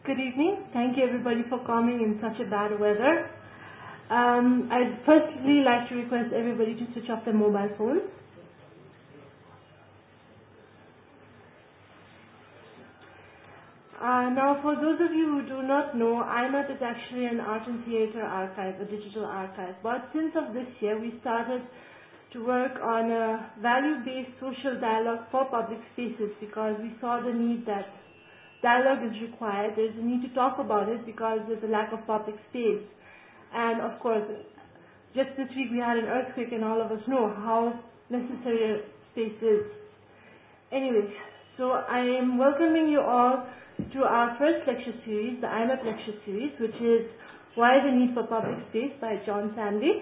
Good evening. Thank you everybody for coming in such a bad weather. I'd firstly like to request everybody to switch off their mobile phones. Now, for those of you who do not know, IMAP is actually an art and theatre archive, a digital archive. But since of this year, we started to work on a value-based social dialogue for public spaces because we saw the need that dialogue is required. There's a need to talk about it because there's a lack of public space. And of course, just this week we had an earthquake and all of us know how necessary space is. Anyway, so I am welcoming you all to our first lecture series, the IMAP lecture series, which is Why the Need for Public Space by John Sandy.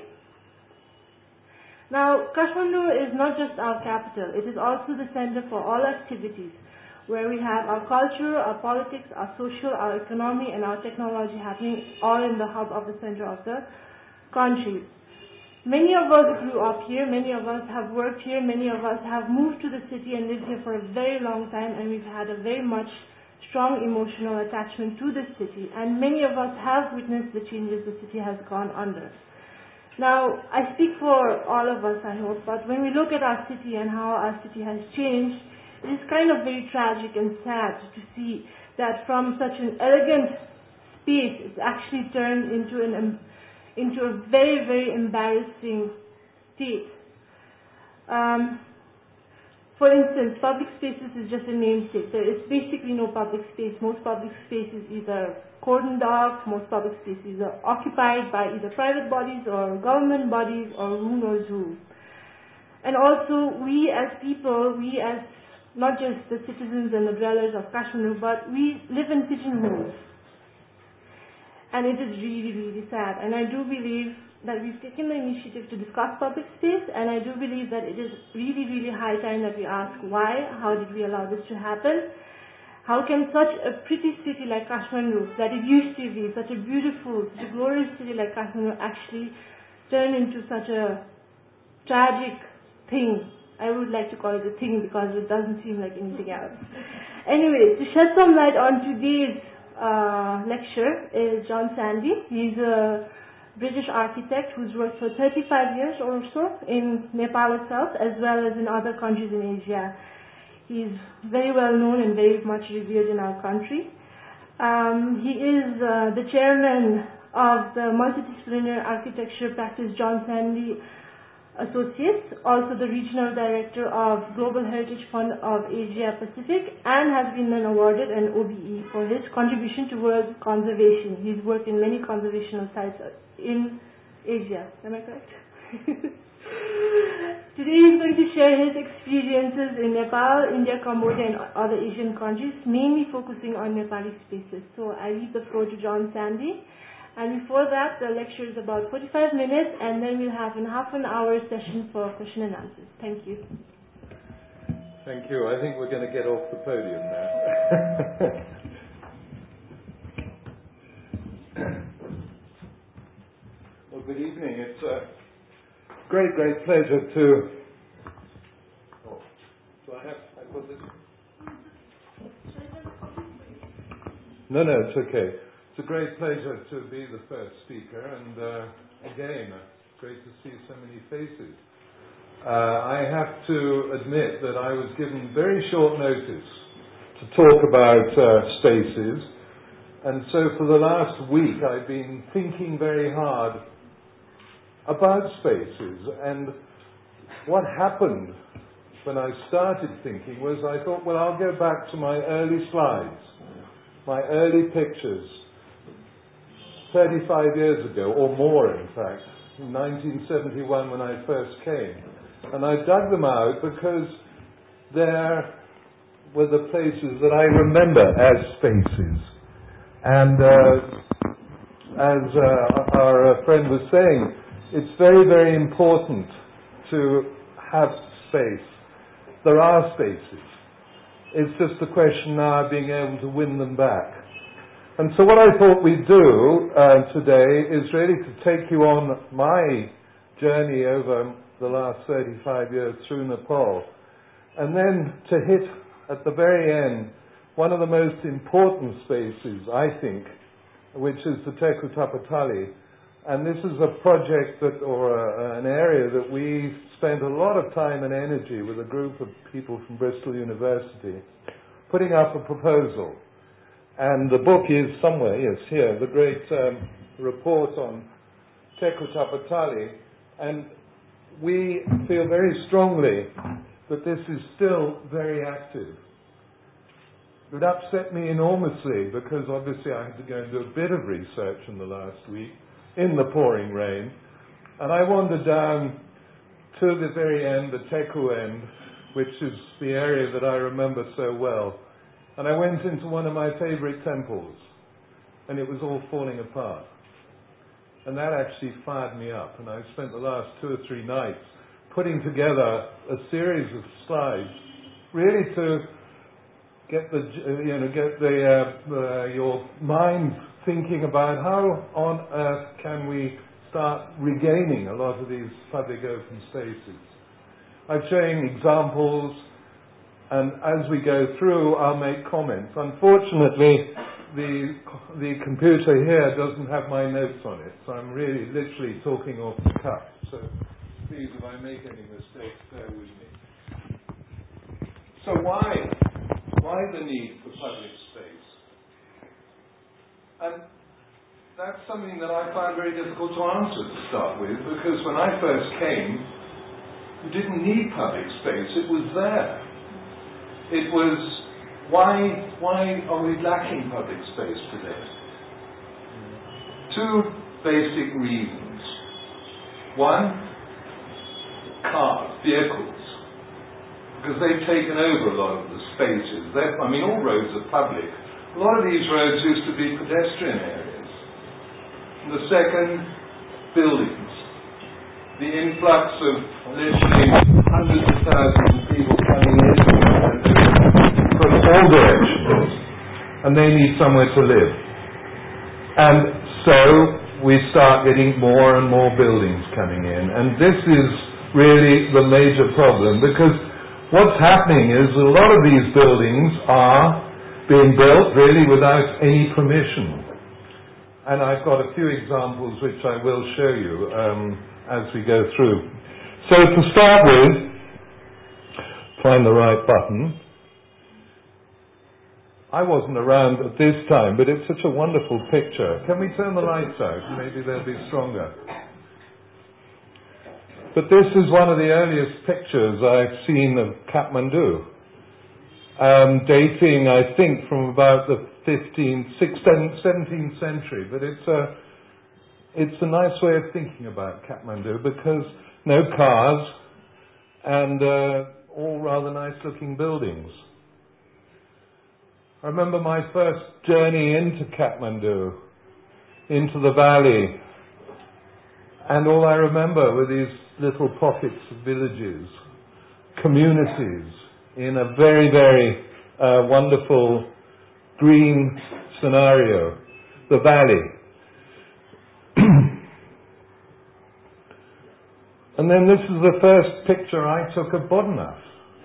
Now, Kathmandu is not just our capital, it is also the center for all activities, where we have our culture, our politics, our social, our economy, and our technology happening all in the hub of the center of the country. Many of us grew up here, many of us have worked here, many of us have moved to the city and lived here for a very long time, and we've had a very much strong emotional attachment to the city, and many of us have witnessed the changes the city has gone under. Now, I speak for all of us, I hope, but when we look at our city and how our city has changed, it is kind of very tragic and sad to see that from such an elegant space, it's actually turned into a very, very embarrassing state. For instance, public spaces is just a namesake. There is basically no public space. Most public space is either cordoned off, most public spaces are occupied by either private bodies or government bodies or who knows who. And also, we as people, we as not just the citizens and the dwellers of Kathmandu, but we live in pigeonholes. And it is really, really sad. And I do believe that we've taken the initiative to discuss public space, and I do believe that it is really, really high time that we ask why, how did we allow this to happen? How can such a pretty city like Kathmandu, that it used to be, such a beautiful, such a glorious city like Kathmandu actually turn into such a tragic thing? I would like to call it a thing because it doesn't seem like anything else. Anyway, to shed some light on today's lecture is John Sandy. He's a British architect who's worked for 35 years or so in Nepal itself as well as in other countries in Asia. He's very well known and very much revered in our country. He is the chairman of the multidisciplinary architecture practice John Sandy Associates, also the regional director of Global Heritage Fund of Asia Pacific, and has been then awarded an OBE for his contribution towards conservation. He's worked in many conservational sites in Asia. Am I correct? Today he's going to share his experiences in Nepal, India, Cambodia, and other Asian countries, mainly focusing on Nepali spaces. So I leave the floor to John Sandy. And before that, the lecture is about 45 minutes, and then we'll have a half an hour session for question and answers. Thank you. Thank you. I think we're going to get off the podium now. Well, good evening. It's a great, great pleasure to... Oh, do I put this? No, it's okay. It's a great pleasure to be the first speaker, and again, it's great to see so many faces. I have to admit that I was given very short notice to talk about spaces, and so for the last week I've been thinking very hard about spaces, and what happened when I started thinking was I thought, well, I'll go back to my early slides, my early pictures, 35 years ago, or more in fact, in 1971 when I first came. And I dug them out because there were the places that I remember as spaces. And as our friend was saying, it's very, very important to have space. There are spaces. It's just a question now of being able to win them back. And so what I thought we'd do today is really to take you on my journey over the last 35 years through Nepal, and then to hit at the very end one of the most important spaces, I think, which is the Teku Tapatali. And this is a project an area that we spent a lot of time and energy with a group of people from Bristol University putting up a proposal. And the book is somewhere, yes, here, the great report on Teku Tapatali. And we feel very strongly that this is still very active. It upset me enormously because obviously I had to go and do a bit of research in the last week in the pouring rain. And I wandered down to the very end, the Teku end, which is the area that I remember so well. And I went into one of my favorite temples, and it was all falling apart. And that actually fired me up, and I spent the last 2 or 3 nights putting together a series of slides, really to get your mind thinking about how on earth can we start regaining a lot of these public open spaces. I'm showing examples, and as we go through, I'll make comments. Unfortunately, the computer here doesn't have my notes on it, so I'm really literally talking off the cuff. So please, if I make any mistakes, bear with me. So why the need for public space? And that's something that I find very difficult to answer to start with, because when I first came, you didn't need public space. It was there. It was, why are we lacking public space today? 2 basic reasons. One, cars, vehicles, because they've taken over a lot of the spaces. All roads are public. A lot of these roads used to be pedestrian areas. And the second, buildings. The influx of literally hundreds of thousands of people coming in from all directions, and they need somewhere to live. And so we start getting more and more buildings coming in, and this is really the major problem, because what's happening is a lot of these buildings are being built really without any permission. And I've got a few examples which I will show you as we go through. So to start with, find the right button. I wasn't around at this time, but it's such a wonderful picture. Can we turn the lights out? Maybe they'll be stronger. But this is one of the earliest pictures I've seen of Kathmandu, dating, I think, from about the 17th century. But it's a nice way of thinking about Kathmandu, because no cars and all rather nice-looking buildings. I remember my first journey into Kathmandu, into the valley, and all I remember were these little pockets of villages, communities, in a very, very wonderful green scenario, the valley. And then this is the first picture I took of Bodhanath.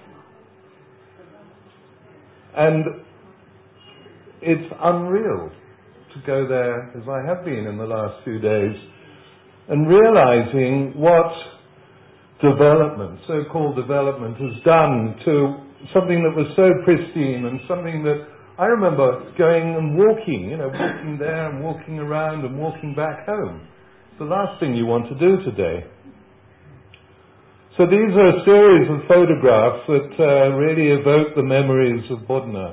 And it's unreal to go there, as I have been in the last few days, and realizing what development, so-called development, has done to something that was so pristine, and something that I remember going and walking, walking there and walking around and walking back home. It's the last thing you want to do today. So these are a series of photographs that really evoke the memories of Bodhanath.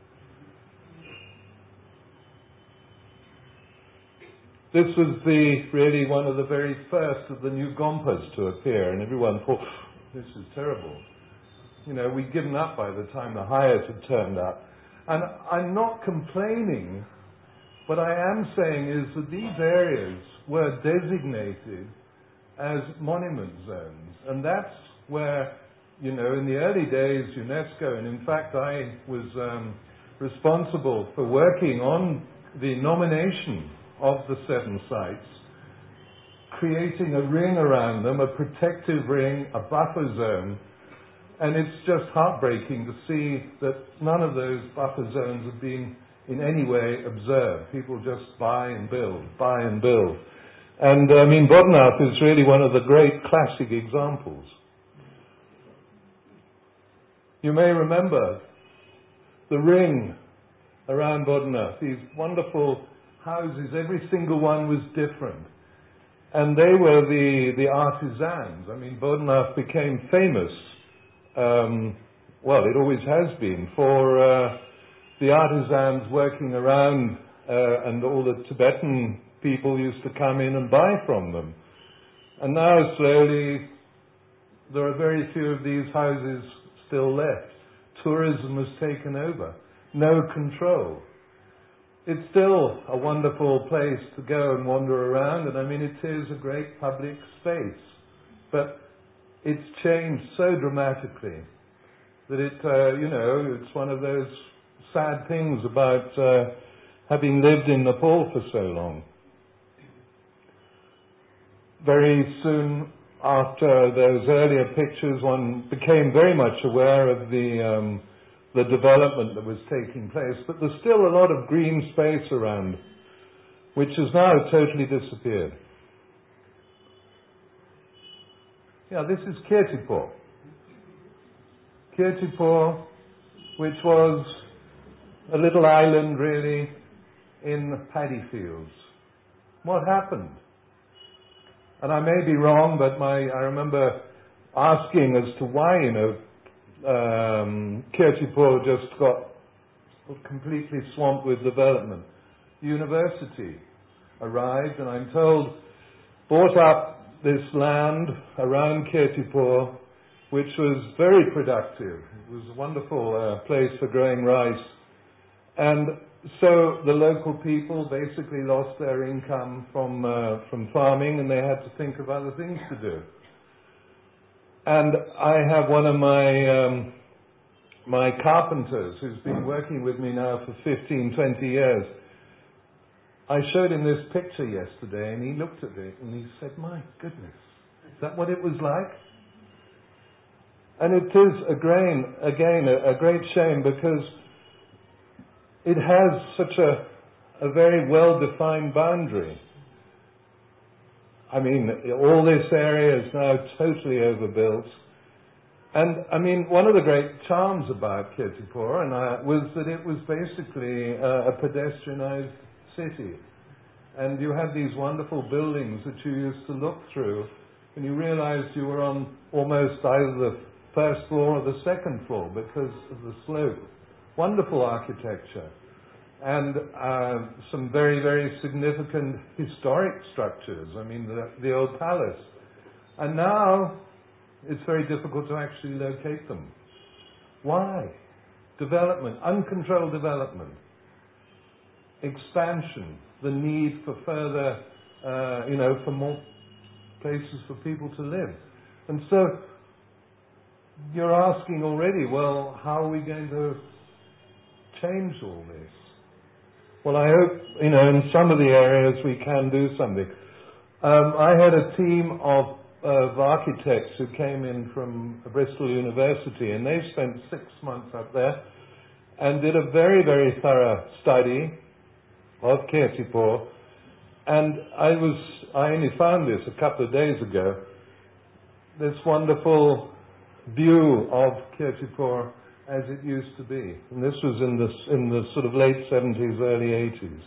This was really one of the very first of the new Gompas to appear, and everyone thought, this is terrible. We'd given up by the time the Hayas had turned up. And I'm not complaining. What I am saying is that these areas were designated as monument zones. And that's where, in the early days, UNESCO, and in fact I was responsible for working on the nomination of the 7 sites, creating a ring around them, a protective ring, a buffer zone, And it's just heartbreaking to see that none of those buffer zones are being in any way observed. People just buy and build, buy and build. And I mean, Bodnath is really one of the great classic examples. You may remember the ring around Bodnath, these wonderful houses, every single one was different. And they were the artisans. I mean, Bodnath became famous, well, it always has been, for the artisans working around, and all the Tibetan people used to come in and buy from them. And now, slowly, there are very few of these houses still left. Tourism has taken over. No control. It's still a wonderful place to go and wander around, and I mean, it is a great public space. But it's changed so dramatically that it's one of those sad things about having lived in Nepal for so long. Very soon after those earlier pictures, one became very much aware of the development that was taking place, but there's still a lot of green space around, which has now totally disappeared. Yeah, this is Kirtipur. Kirtipur, which was a little island really in paddy fields. What happened? And I may be wrong, but I remember asking as to why, Kirtipur just got completely swamped with development. The university arrived, and I'm told, bought up this land around Kirtipur, which was very productive. It was a wonderful place for growing rice. And so the local people basically lost their income from farming, and they had to think of other things to do. And I have one of my carpenters who's been working with me now for 15, 20 years. I showed him this picture yesterday, and he looked at it and he said, "My goodness, is that what it was like?" And it is again a great shame, because it has such a very well-defined boundary. I mean, all this area is now totally overbuilt. And, I mean, one of the great charms about Kirtipur was that it was basically a pedestrianised city. And you had these wonderful buildings that you used to look through, and you realised you were on almost either the first floor or the second floor because of the slope. Wonderful architecture. And some very, very significant historic structures. I mean, the old palace. And now it's very difficult to actually locate them. Why? Development, uncontrolled development, expansion, the need for further, for more places for people to live. And so you're asking already, well, how are we going to change all this? Well, I hope, in some of the areas we can do something. I had a team of architects who came in from Bristol University, and they spent 6 months up there and did a very, very thorough study of Kirtipur. And I only found this a couple of days ago, this wonderful view of Kirtipur as it used to be. And this was in the sort of late 70s, early 80s.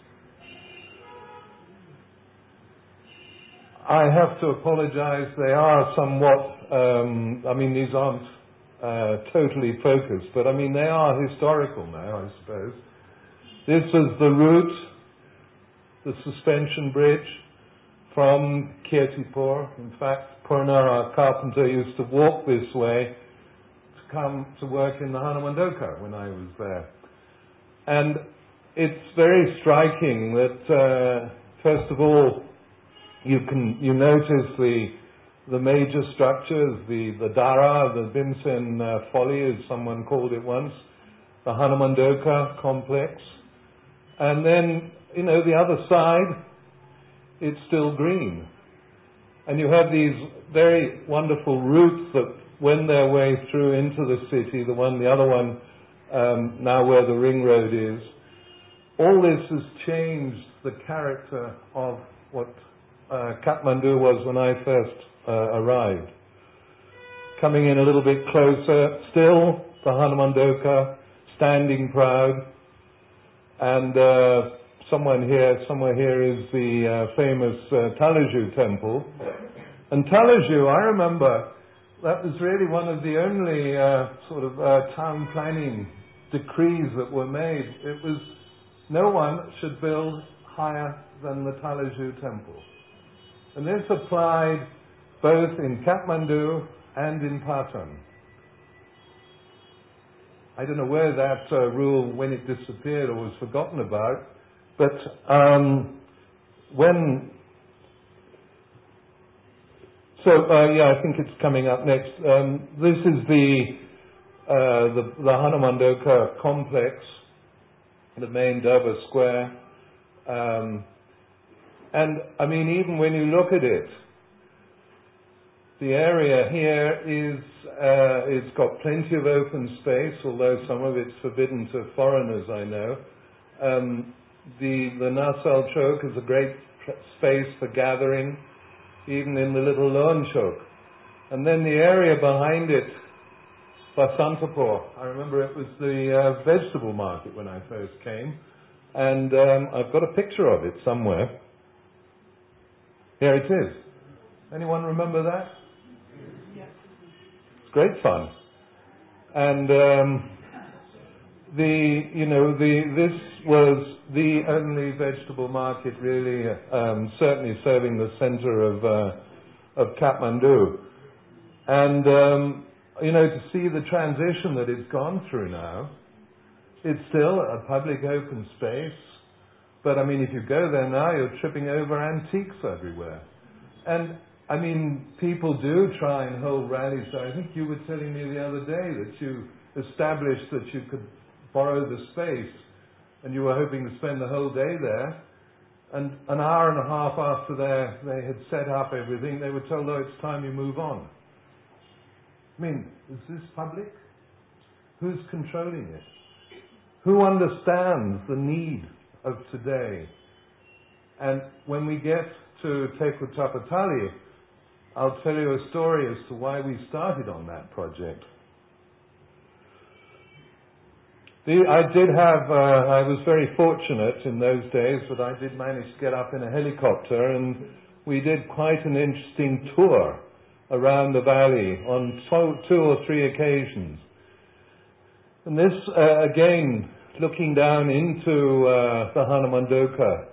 I have to apologize, they are somewhat, these aren't totally focused, but they are historical now, I suppose. This was the route, the suspension bridge from Kirtipur. In fact, Purna, our carpenter, used to walk this way to come to work in the Hanumandoka when I was there. And it's very striking that, first of all, you notice the major structures, the Dara, the Bhimsen Folly, as someone called it once, the Hanumandoka complex. And then, the other side, it's still green. And you have these very wonderful routes that wend their way through into the city, the other one, now where the ring road is. All this has changed the character of what Kathmandu was when I first arrived. Coming in a little bit closer, still the Hanumandoka, standing proud, and somewhere here is the famous Talaju temple. And Talaju, I remember, that was really one of the only town planning decrees that were made. It was no one should build higher than the Talaju temple. And this applied both in Kathmandu and in Patan. I don't know where that rule, when it disappeared or was forgotten about, but I think it's coming up next. This is the Hanumandoka complex, the main Durbar Square, and I mean, even when you look at it, the area here is it's got plenty of open space, although some of it's forbidden to foreigners, I know. The Nasal Chowk is a great space for gathering, even in the little Loan Chowk. And then the area behind it, Basantapur, I remember it was the vegetable market when I first came, and I've got a picture of it somewhere. Here it is. Anyone remember that? It's great fun. And this was the only vegetable market really, certainly serving the center of Kathmandu. And to see the transition that it's gone through now, it's still a public open space, but I mean, if you go there now, you're tripping over antiques everywhere. And I mean, people do try and hold rallies. So I think you were telling me the other day that you established that you could borrow the space, and you were hoping to spend the whole day there. And an hour and a half after they had set up everything, they were told, "Oh, it's time you move on." I mean, is this public? Who's controlling it? Who understands the need of today? And when we get to Tekutapatali, I'll tell you a story as to why we started on that project. I was very fortunate in those days that I did manage to get up in a helicopter, and we did quite an interesting tour around the valley on two or three occasions. And this, again, looking down into the Hanumandoka,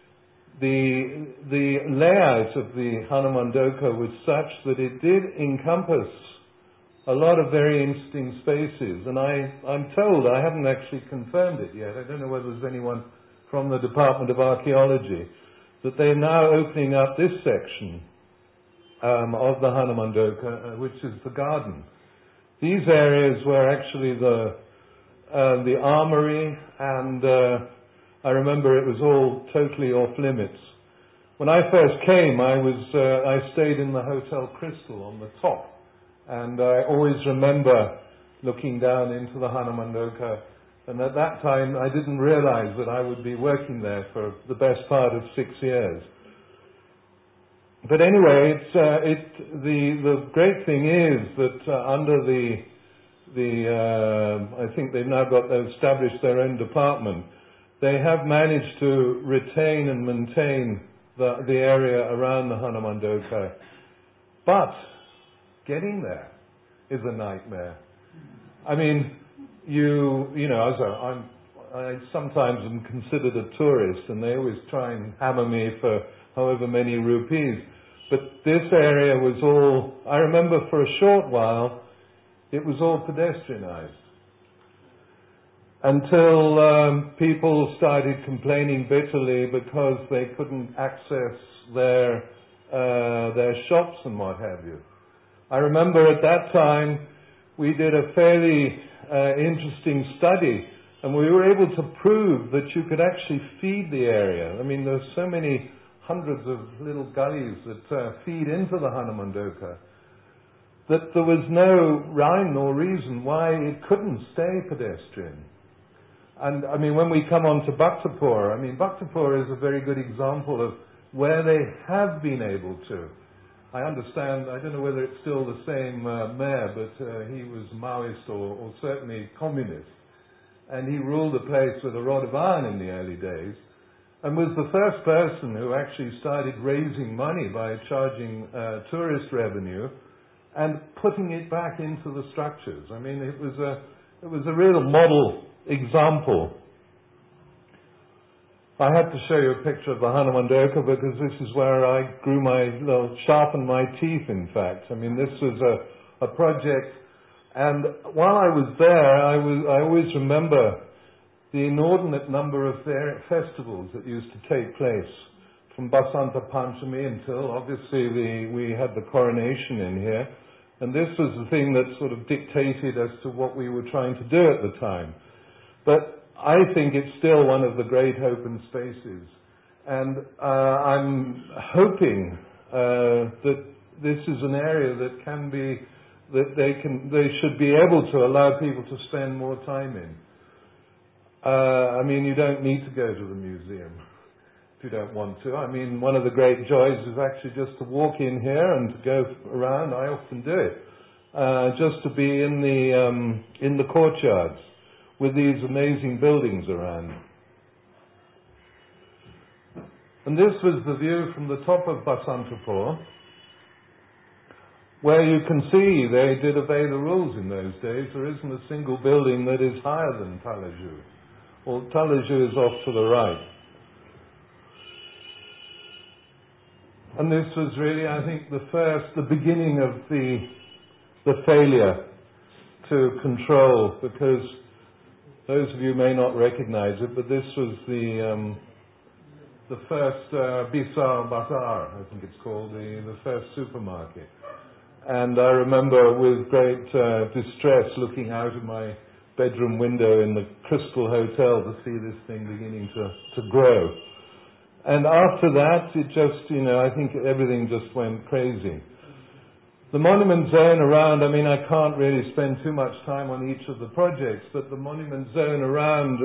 the layout of the Hanumandoka was such that it did encompass a lot of very interesting spaces. And I'm told, I haven't actually confirmed it yet, I don't know whether there's anyone from the Department of Archaeology, that they're now opening up this section of the Hanumandoka, which is the garden. These areas were actually the armory, and I remember it was all totally off limits. When I first came, I stayed in the Hotel Crystal on the top, and I always remember looking down into the Hanumandoka, and at that time I didn't realize that I would be working there for the best part of 6 years. But anyway, the great thing is that under I think they've now established their own department. They have managed to retain and maintain the area around the Hanumandoka. But getting there is a nightmare. I mean, I sometimes am considered a tourist, and they always try and hammer me for however many rupees. But this area was all, I remember for a short while, it was all pedestrianized. Until people started complaining bitterly because they couldn't access their shops and what have you. I remember at that time we did a fairly interesting study, and we were able to prove that you could actually feed the area. I mean, there's so many hundreds of little gullies that feed into the Hanumandoka, that there was no rhyme nor reason why it couldn't stay pedestrian. And I mean, when we come on to Bhaktapur, I mean, Bhaktapur is a very good example of where they have been able to. I understand, I don't know whether it's still the same mayor, but he was Maoist or certainly communist. And he ruled the place with a rod of iron in the early days, and was the first person who actually started raising money by charging tourist revenue and putting it back into the structures. I mean, it was a real model example. I had to show you a picture of the Hanumandoka because this is where I sharpened my teeth, in fact. I mean, this was a project, and while I was there, I always remember the inordinate number of festivals that used to take place, from Basanta Panchami until, obviously, we had the coronation in here. And this was the thing that sort of dictated as to what we were trying to do at the time. But I think it's still one of the great open spaces. And I'm hoping that this is an area that can be, that they should be able to allow people to spend more time in. I mean, you don't need to go to the museum if you don't want to. I mean, one of the great joys is actually just to walk in here and to go around. I often do it. Just to be in the courtyards with these amazing buildings around. And this was the view from the top of Basantapur, where you can see they did obey the rules in those days. There isn't a single building that is higher than Talaju. Well, Talaju is off to the right. And this was really, I think, the beginning of the failure to control, because those of you may not recognize it, but this was the first Bisar Bazaar, I think it's called, the first supermarket. And I remember with great distress looking out of my bedroom window in the Crystal Hotel to see this thing beginning to grow. And after that, it just, I think everything just went crazy. The monument zone around, I mean, I can't really spend too much time on each of the projects, but the monument zone around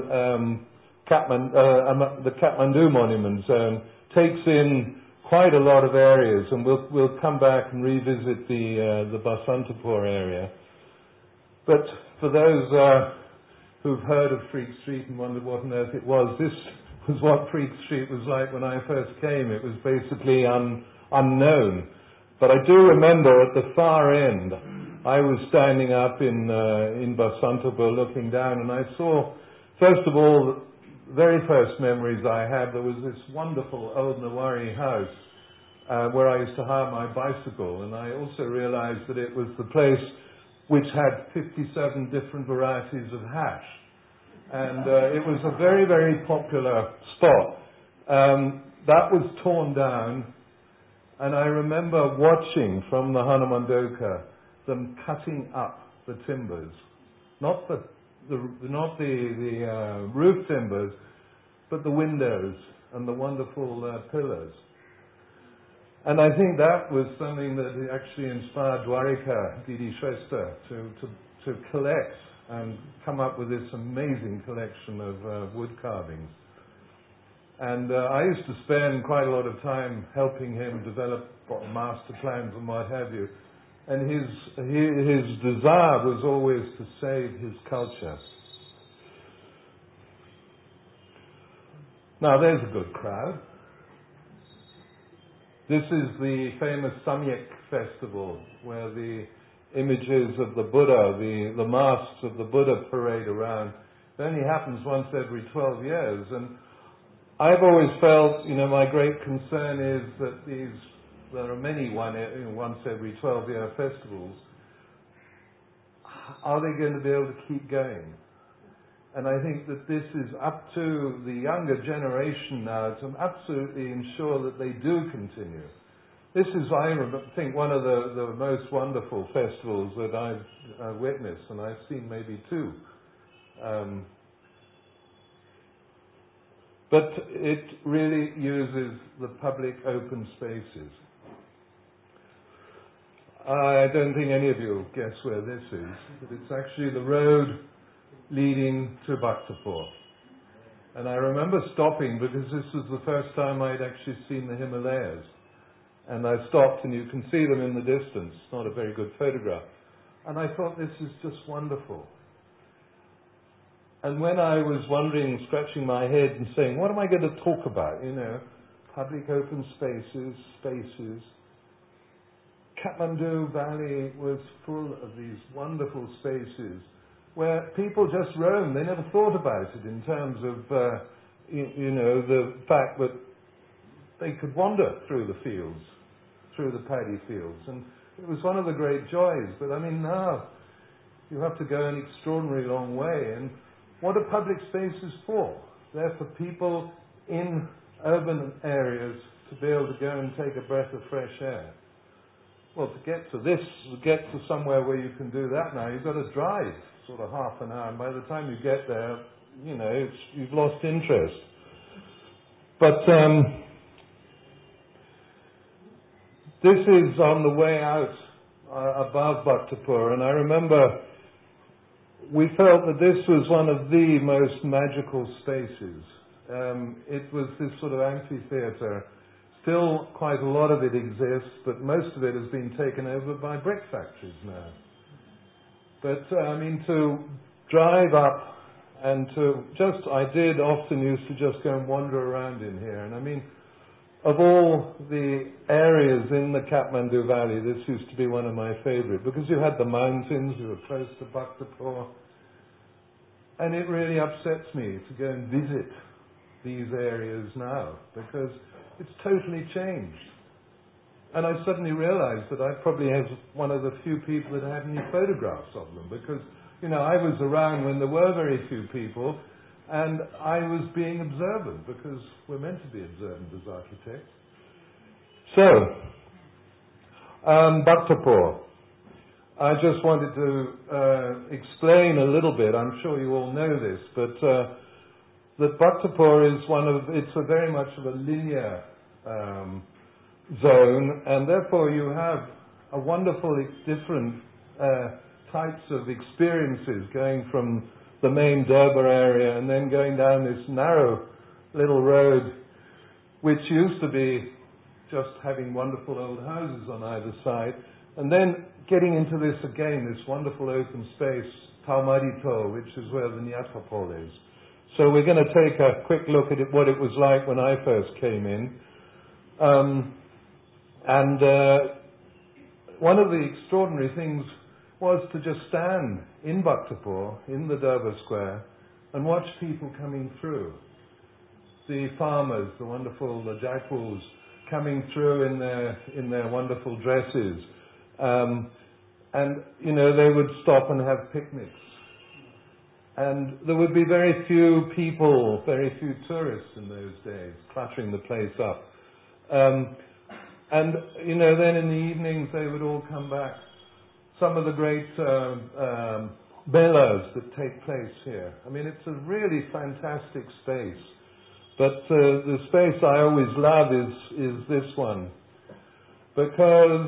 the Kathmandu monument zone takes in quite a lot of areas, and we'll come back and revisit the Basantapur area. But for those who've heard of Freak Street and wondered what on earth it was, this was what Freak Street was like when I first came. It was basically unknown. But I do remember at the far end, I was standing up in Basantapur looking down, and I saw, first of all, the very first memories I had, there was this wonderful old Nawari house where I used to hire my bicycle, and I also realized that it was the place which had 57 different varieties of hash. And it was a very, very popular spot. That was torn down, and I remember watching from the Hanumandoka them cutting up the timbers, not the roof timbers, but the windows and the wonderful pillars. And I think that was something that actually inspired Dwarika Didi Shrestha to collect and come up with this amazing collection of wood carvings. And I used to spend quite a lot of time helping him develop master plans and what have you. And his desire was always to save his culture. Now there's a good crowd. This is the famous Samyak festival, where the images of the Buddha, the masks of the Buddha parade around. It only happens once every 12 years. And I've always felt, my great concern is that there are many once every 12-year festivals. Are they going to be able to keep going? And I think that this is up to the younger generation now to absolutely ensure that they do continue. This is, I think, one of the most wonderful festivals that I've witnessed, and I've seen maybe two. But it really uses the public open spaces. I don't think any of you will guess where this is, but it's actually the road leading to Bhaktapur. And I remember stopping because this was the first time I'd actually seen the Himalayas. And I stopped, and you can see them in the distance. It's not a very good photograph. And I thought, this is just wonderful. And when I was wondering, scratching my head and saying, what am I going to talk about? You know, public open spaces. Kathmandu Valley was full of these wonderful spaces where people just roam. They never thought about it in terms of, the fact that they could wander through the fields, through the paddy fields. And it was one of the great joys. But I mean, now you have to go an extraordinary long way. And what are public spaces for? They're for people in urban areas to be able to go and take a breath of fresh air. Well, to get to somewhere where you can do that now, you've got to drive sort of half an hour. And by the time you get there, you've lost interest. But this is on the way out above Bhaktapur, and I remember we felt that this was one of the most magical spaces. It was this sort of amphitheatre. Still quite a lot of it exists, but most of it has been taken over by brick factories now. But to drive up and I did often used to just go and wander around in here. And of all the areas in the Kathmandu Valley, this used to be one of my favorite, because you had the mountains, you were close to Bhaktapur, and it really upsets me to go and visit these areas now, because it's totally changed. And I suddenly realized that I probably have one of the few people that had any photographs of them, because, I was around when there were very few people, and I was being observant, because we're meant to be observant as architects. So, Bhaktapur. I just wanted to explain a little bit. I'm sure you all know this, but that Bhaktapur is it's a very much of a linear zone, and therefore you have a wonderful different types of experiences going from the main Durbar area and then going down this narrow little road, which used to be just having wonderful old houses on either side, and then getting into this again, this wonderful open space, Taumarito, which is where the Nyatapol is. So we're going to take a quick look at what it was like when I first came in. One of the extraordinary things was to just stand in Bhaktapur, in the Durbar Square, and watch people coming through. The farmers, the Jaipurs, coming through in their wonderful dresses. They would stop and have picnics. And there would be very few people, very few tourists in those days, cluttering the place up. Then in the evenings they would all come back. Some of the great melas that take place here. It's a really fantastic space. But the space I always love is this one, because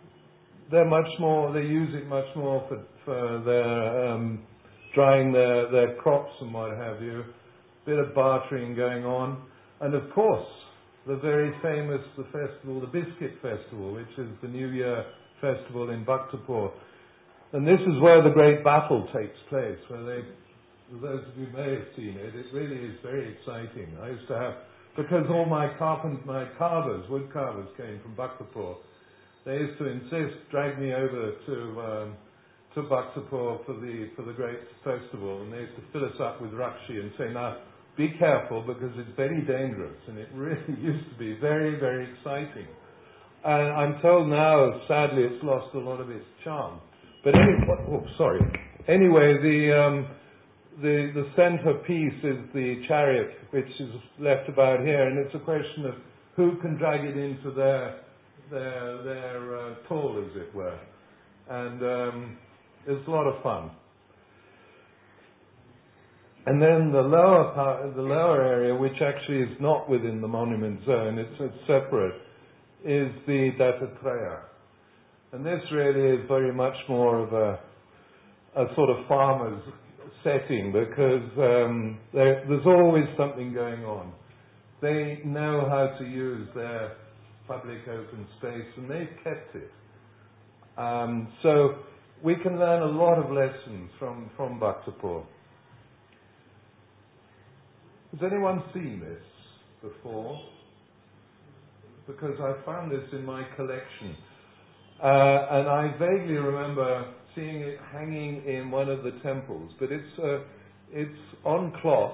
they use it much more for their drying their crops and what have you. Bit of bartering going on, and of course the very famous the Biscuit Festival, which is the New Year festival in Bhaktapur. And this is where the great battle takes place, those of you may have seen it, it really is very exciting. I used to have, because all my wood carvers came from Bhaktapur, they used to insist, drag me over to Bhaktapur for the great festival, and they used to fill us up with rakshi and say, now, be careful because it's very dangerous, and it really used to be very, very exciting. And I'm told now, sadly, it's lost a lot of its charm. But anyway, the centerpiece is the chariot, which is left about here, and it's a question of who can drag it into their toll, as it were. And it's a lot of fun. And then the lower area, which actually is not within the monument zone, it's separate, is the Dattatreya. And this really is very much more of a sort of farmer's setting, because there's always something going on. They know how to use their public open space, and they've kept it. So we can learn a lot of lessons from Bhaktapur. Has anyone seen this before? Because I found this in my collection. And I vaguely remember seeing it hanging in one of the temples, but it's on cloth.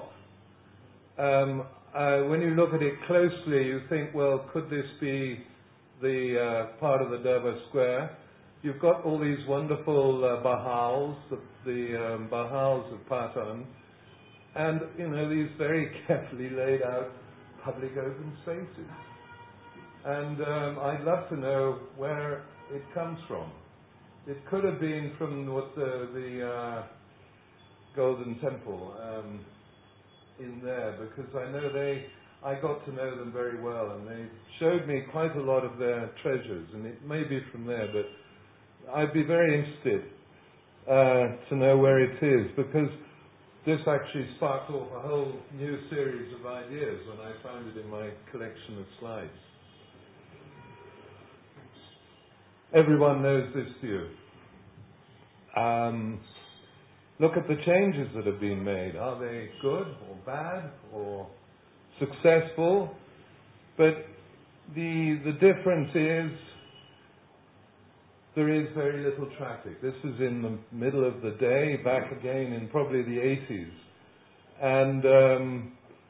When you look at it closely, you think, well, could this be the part of the Durbar Square? You've got all these wonderful bahals, the bahals of Patan, and these very carefully laid out public open spaces. And I'd love to know where it comes from. It could have been from the Golden Temple in there, because I got to know them very well, and they showed me quite a lot of their treasures, and it may be from there, but I'd be very interested to know where it is, because this actually sparked off a whole new series of ideas when I found it in my collection of slides. Everyone knows this view. Look at the changes that have been made. Are they good or bad or successful? But the difference is there is very little traffic. This is in the middle of the day, back again in probably the 80s. And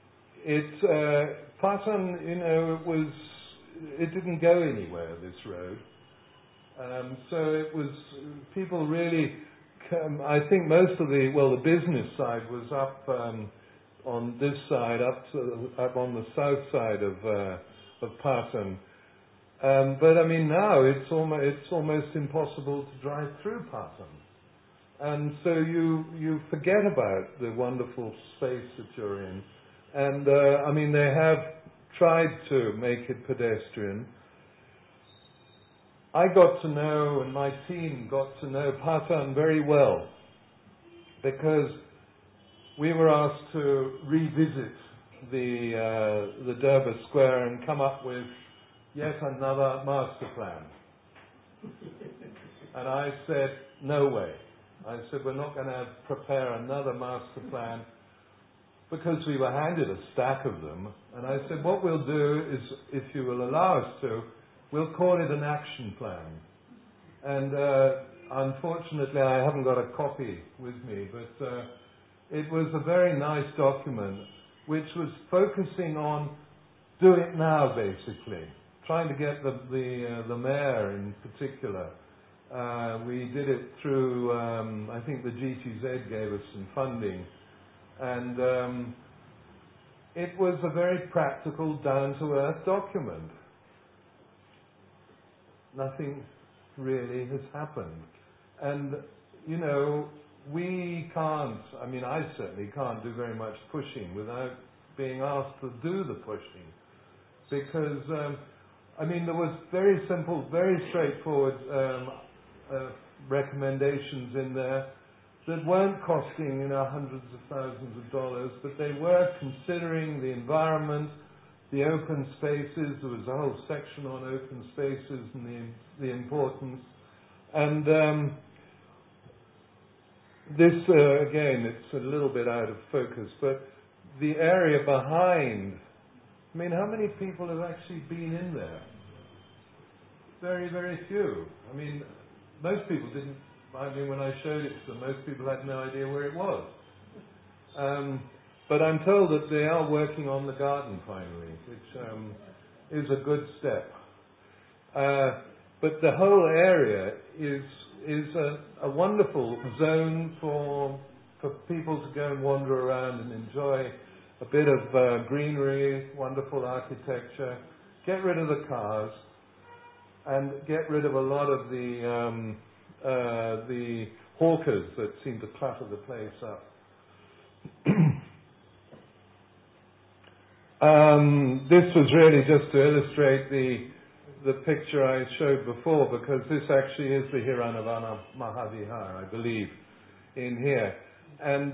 Patan, it didn't go anywhere, this road. So it was, people really, I think most of the business side was up on this side, up on the south side of Patan. But I mean now it's almost impossible to drive through Patan. And so you forget about the wonderful space that you're in. And I mean they have tried to make it pedestrian. I got to know, and my team got to know Patan very well, because we were asked to revisit the Durbar Square and come up with yet another master plan. And I said, no way. I said, we're not going to prepare another master plan, because we were handed a stack of them. And I said, what we'll do is, if you will allow us to, we'll call it an action plan. And unfortunately, I haven't got a copy with me, but it was a very nice document which was focusing on do it now, basically. Trying to get the mayor in particular. We did it through, I think the GTZ gave us some funding. And it was a very practical, down-to-earth document. Nothing really has happened. And, we can't, I certainly can't do very much pushing without being asked to do the pushing. Because, there was very simple, very straightforward recommendations in there that weren't costing, hundreds of thousands of dollars, but they were considering the environment, the open spaces. There was a whole section on open spaces and the importance. And this, again, it's a little bit out of focus, but the area behind, how many people have actually been in there? Very, very few. Most people didn't, when I showed it to them, most people had no idea where it was. But I'm told that they are working on the garden finally, which is a good step. But the whole area is a wonderful zone for people to go and wander around and enjoy a bit of greenery, wonderful architecture, get rid of the cars, and get rid of a lot of the hawkers that seem to clutter the place up. This was really just to illustrate the picture I showed before, because this actually is the Hiranavana Mahavihar, I believe, in here. And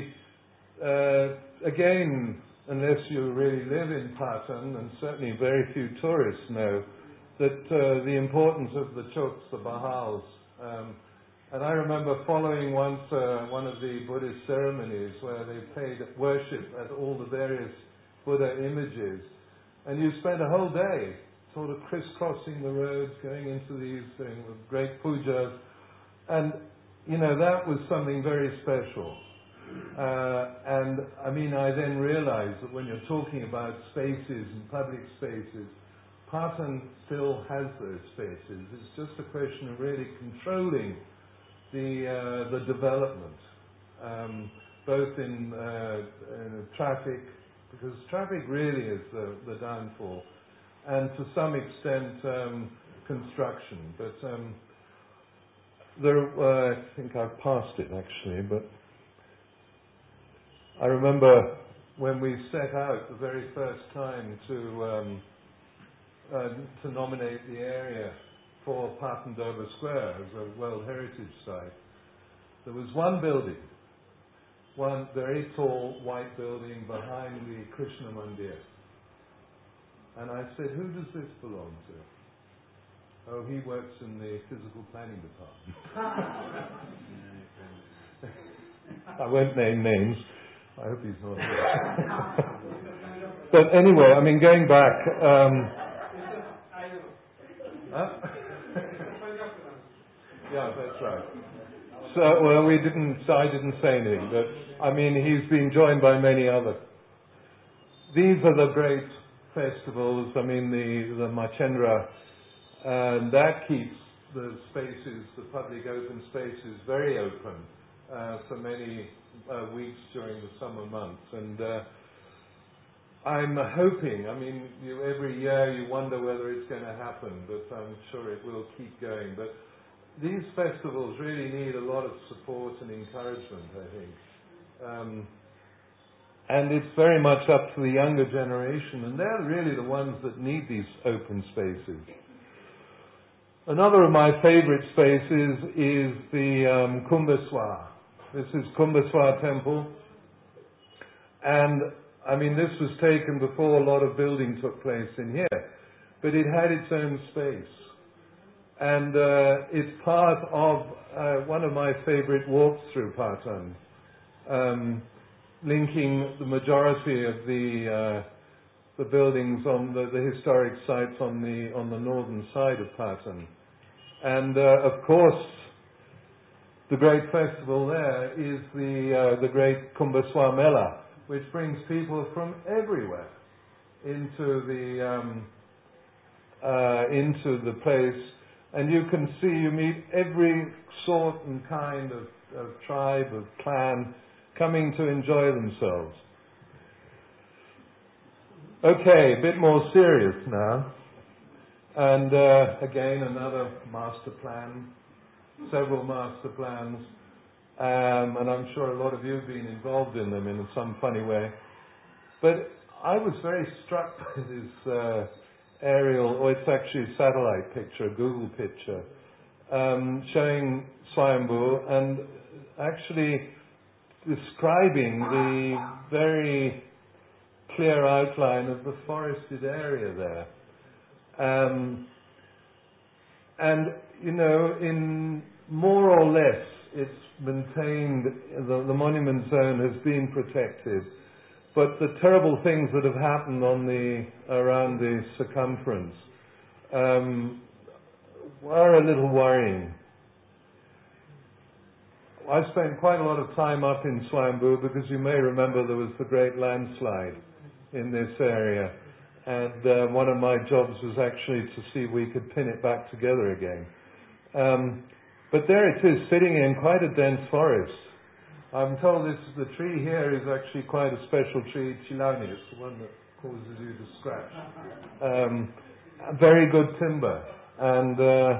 again, unless you really live in Patan, and certainly very few tourists know, that the importance of the choks, the bahals. And I remember following once one of the Buddhist ceremonies where they paid worship at all the various Buddha images. And you spend a whole day sort of crisscrossing the roads, going into these things with great pujas. And, that was something very special. And, I then realized that when you're talking about spaces and public spaces, Patan still has those spaces. It's just a question of really controlling the development, both in traffic, because traffic really is the downfall, and to some extent construction. But I think I've passed it actually, but I remember when we set out the very first time to nominate the area for Patan Dover Square as a World Heritage Site, there was one building, one very tall white building behind the Krishna Mandir. And I said, who does this belong to? Oh, he works in the physical planning department. I won't name names. I hope he's not here. But anyway, going back. Yeah, that's right. So, well, I didn't say anything, but he's been joined by many others. These are the great festivals, the Machendra, and that keeps the spaces, the public open spaces, very open for many weeks during the summer months. And I'm hoping, every year you wonder whether it's going to happen, but I'm sure it will keep going. But these festivals really need a lot of support and encouragement, I think. And it's very much up to the younger generation, and they're really the ones that need these open spaces. Another of my favorite spaces is the Kumbhaswar. This is Kumbhaswar Temple. And, this was taken before a lot of building took place in here. But it had its own space. And it's part of one of my favorite walks through Patan, linking the majority of the buildings on the historic sites on the northern side of Patan. And of course, the great festival there is the great Kumbhaswar Mela, which brings people from everywhere into the place. And you can see, you meet every sort and kind of tribe, of clan, coming to enjoy themselves. Okay, a bit more serious now. And again, another master plan, several master plans. And I'm sure a lot of you have been involved in them in some funny way. But I was very struck by this aerial, or it's actually a satellite picture, a Google picture, showing Swayambhu and actually describing the very clear outline of the forested area there. And, in more or less, it's maintained, the monument zone has been protected. But the terrible things that have happened around the circumference were a little worrying. I spent quite a lot of time up in Swayambhu because you may remember there was the great landslide in this area. And one of my jobs was actually to see if we could pin it back together again. But there it is, sitting in quite a dense forest. I'm told the tree here is actually quite a special tree, Chilani. It's the one that causes you to scratch. Very good timber. And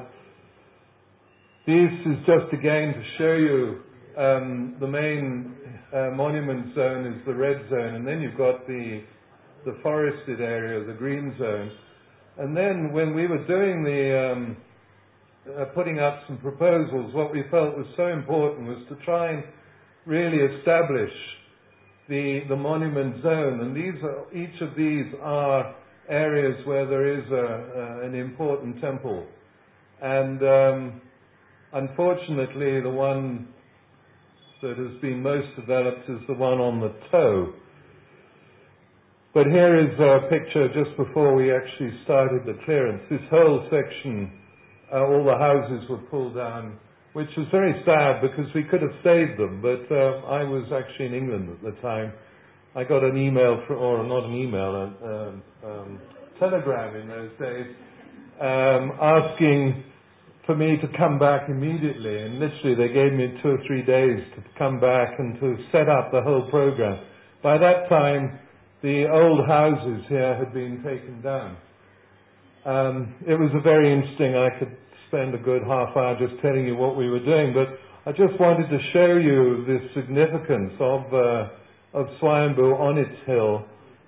this is just again to show you the main monument zone is the red zone, and then you've got the forested area, the green zone. And then when we were doing the putting up some proposals, what we felt was so important was to try and really establish the monument zone. And each of these are areas where there is an important temple. And unfortunately, the one that has been most developed is the one on the toe. But here is a picture just before we actually started the clearance. This whole section, all the houses were pulled down, which was very sad because we could have saved them. But I was actually in England at the time. I got an email, or not an email, a telegram in those days, asking for me to come back immediately. And literally they gave me 2 or 3 days to come back and to set up the whole program. By that time, the old houses here had been taken down. It was a very interesting, I could spend a good half hour just telling you what we were doing, but I just wanted to show you the significance of Swayambhu on its hill.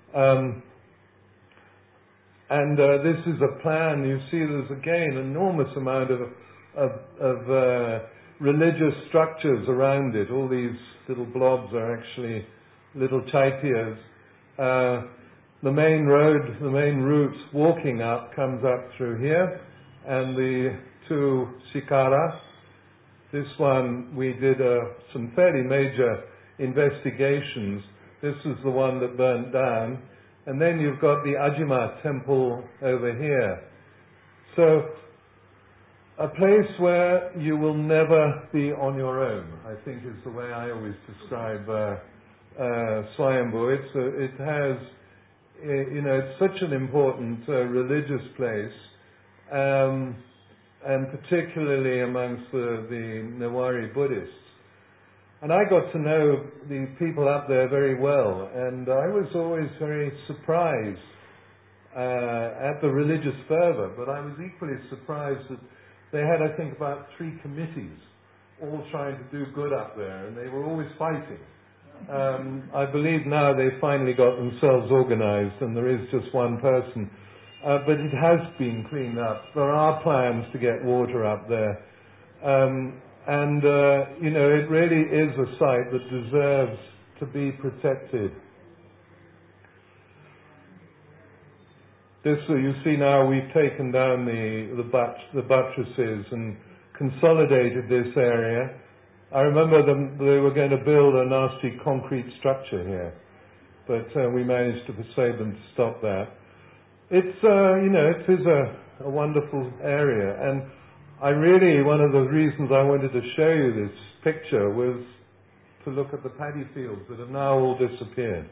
And this is a plan. You see there's again an enormous amount of religious structures around it. All these little blobs are actually little chaityas. The main road, the main route walking up comes up through here, and the two Shikara. This one we did some fairly major investigations. This is the one that burnt down. And then you've got the Ajima temple over here. So, a place where you will never be on your own, I think is the way I always describe Swayambhu. It has, it's such an important religious place, and particularly amongst the Newari Buddhists. And I got to know the people up there very well, and I was always very surprised at the religious fervor, but I was equally surprised that they had, I think, about 3 committees, all trying to do good up there, and they were always fighting. I believe now they finally got themselves organized, and there is just one person. But it has been cleaned up. There are plans to get water up there. And it really is a site that deserves to be protected. This, you see now, we've taken down the buttresses and consolidated this area. I remember they were going to build a nasty concrete structure here, but we managed to persuade them to stop that. It's, it is a wonderful area, and one of the reasons I wanted to show you this picture was to look at the paddy fields that have now all disappeared.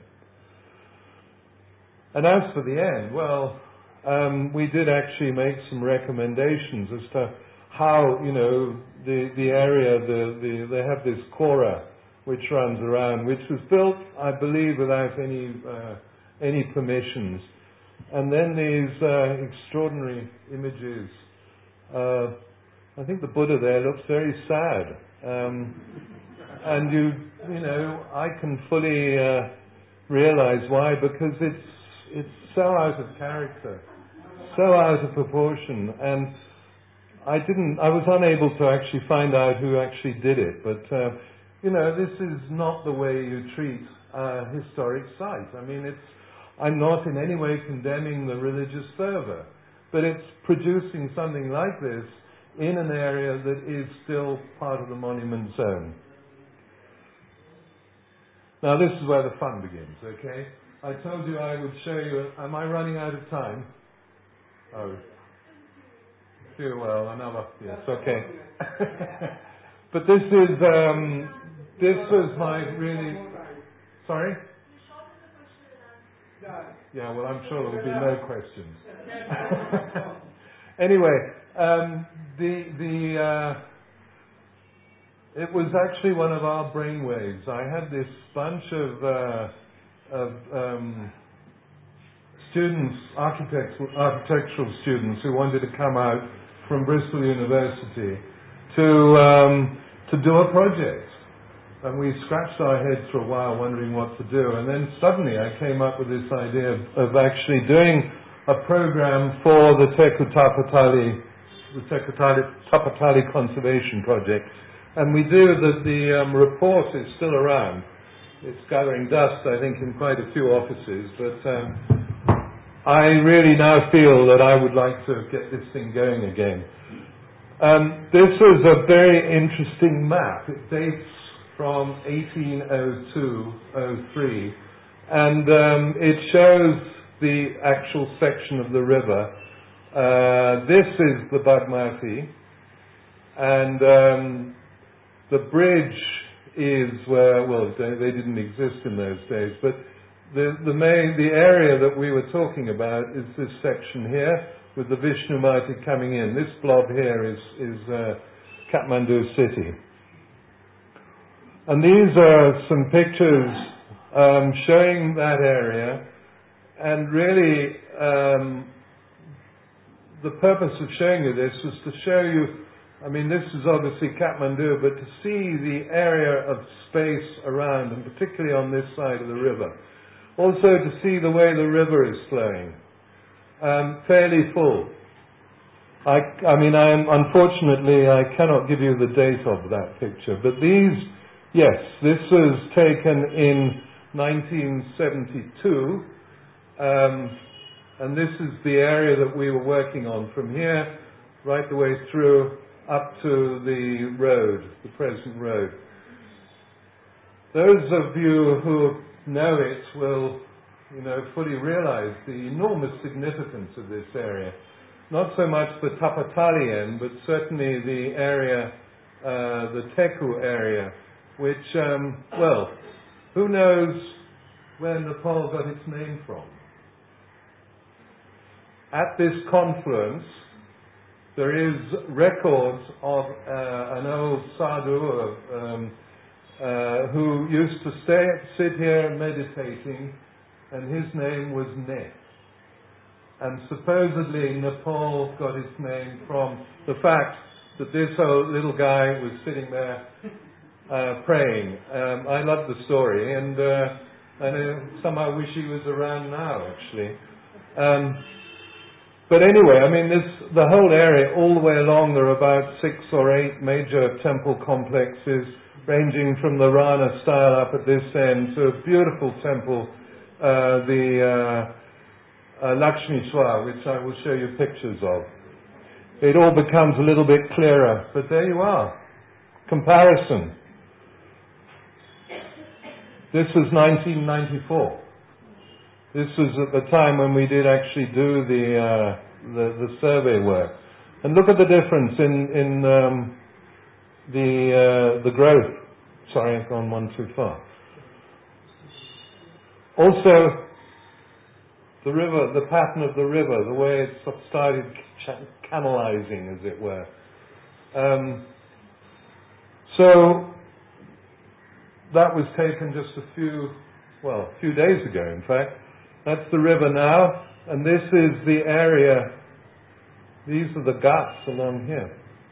And as for the end, well, we did actually make some recommendations as to how, the area, they have this kora which runs around, which was built, I believe, without any permissions. And then these extraordinary images. I think the Buddha there looks very sad. And I can fully realize why, because it's so out of character, so out of proportion, and I was unable to actually find out who actually did it, but this is not the way you treat a historic site. I mean, I'm not in any way condemning the religious fervor, but it's producing something like this in an area that is still part of the monument zone. Now this is where the fun begins, okay? I told you I would show you, am I running out of time? Oh. Well, another, yes, okay. But this was my really, sorry? Yeah, well, I'm sure there will be no questions. Anyway, it was actually one of our brainwaves. I had this bunch of students, architectural students, who wanted to come out from Bristol University to do a project. And we scratched our heads for a while wondering what to do. And then suddenly I came up with this idea of actually doing a program for the Teku Tapatali Conservation Project. And we do the report is still around. It's gathering dust, I think, in quite a few offices, but I really now feel that I would like to get this thing going again. This is a very interesting map. It dates from 1802-03, and it shows the actual section of the river. This is the Bagmati, and the bridge is where, well, they didn't exist in those days, but the area that we were talking about is this section here, with the Vishnumati coming in. This blob here is Kathmandu city. And these are some pictures showing that area, and really the purpose of showing you this was to show you, I mean, this is obviously Kathmandu, but to see the area of space around, and particularly on this side of the river. Also to see the way the river is flowing. Fairly full. Unfortunately, I cannot give you the date of that picture, but these, yes, this was taken in 1972, and this is the area that we were working on from here right the way through up to the road, the present road. Those of you who know it will, fully realize the enormous significance of this area. Not so much the Tapatali end, but certainly the area, the Teku area, which, who knows where Nepal got its name from? At this confluence, there is records of an old sadhu who used to sit here meditating, and his name was Ne. And supposedly Nepal got its name from the fact that this old little guy was sitting there praying. I love the story, and I somehow wish he was around now, actually. But anyway, the whole area, all the way along, there are about 6 or 8 major temple complexes, ranging from the Rana style up at this end to a beautiful temple, the Lakshmishwar, which I will show you pictures of. It all becomes a little bit clearer, but there you are. Comparison. This was 1994. This was at the time when we did actually do the survey work. And look at the difference in the growth. Sorry, I've gone one too far. Also, the river, the pattern of the river, the way it started canalizing, as it were. So that was taken just a few days ago, in fact. That's the river now, and this is the area. These are the ghats along here.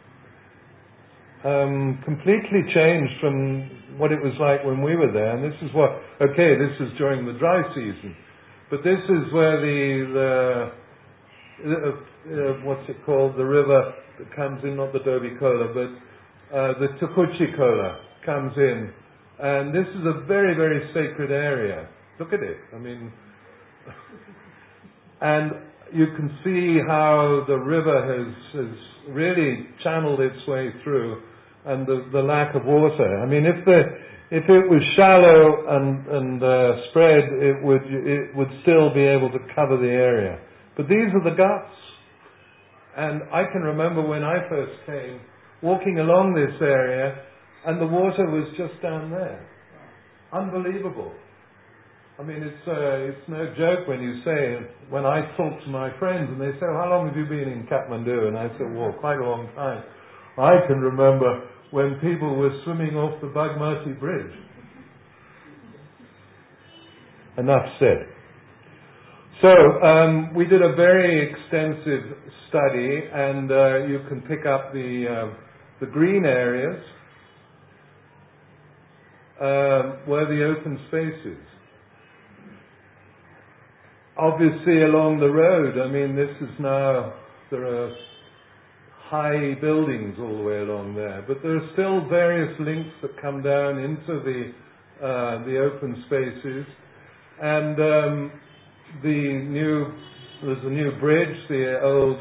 Completely changed from what it was like when we were there. And this is this is during the dry season. But this is where what's it called? The river that comes in, not the Dobi Kola, but the Tukuchi Kola comes in. And this is a very, very sacred area. Look at it. And you can see how the river has really channeled its way through, and the lack of water. If it was shallow and spread, it would still be able to cover the area. But these are the ghats. And I can remember when I first came, walking along this area, and the water was just down there. Unbelievable. It's no joke when you say, when I talk to my friends and they say, how long have you been in Kathmandu? And I say, well, quite a long time. I can remember when people were swimming off the Bagmati Bridge. Enough said. So, we did a very extensive study, and you can pick up the green areas where the open space is. obviously along the road, I mean, this is now, there are high buildings all the way along there, but there are still various links that come down into the open spaces, and there's a new bridge, the old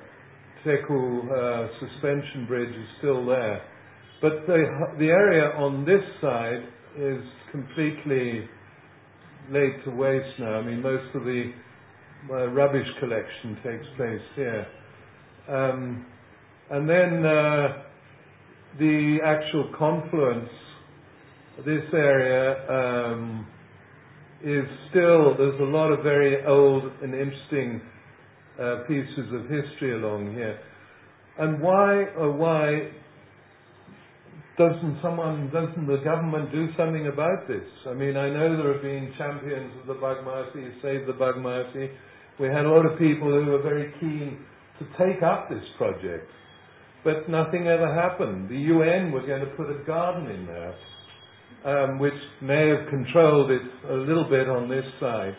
Teku suspension bridge is still there, but the area on this side is completely laid to waste now. I mean, most of the rubbish collection takes place here. And then the actual confluence, this area is still, there's a lot of very old and interesting pieces of history along here. And why doesn't the government do something about this? I mean, I know there have been champions of the Bagmati, Save the Bagmati. We had a lot of people who were very keen to take up this project, but nothing ever happened. The UN were going to put a garden in there, which may have controlled it a little bit on this side.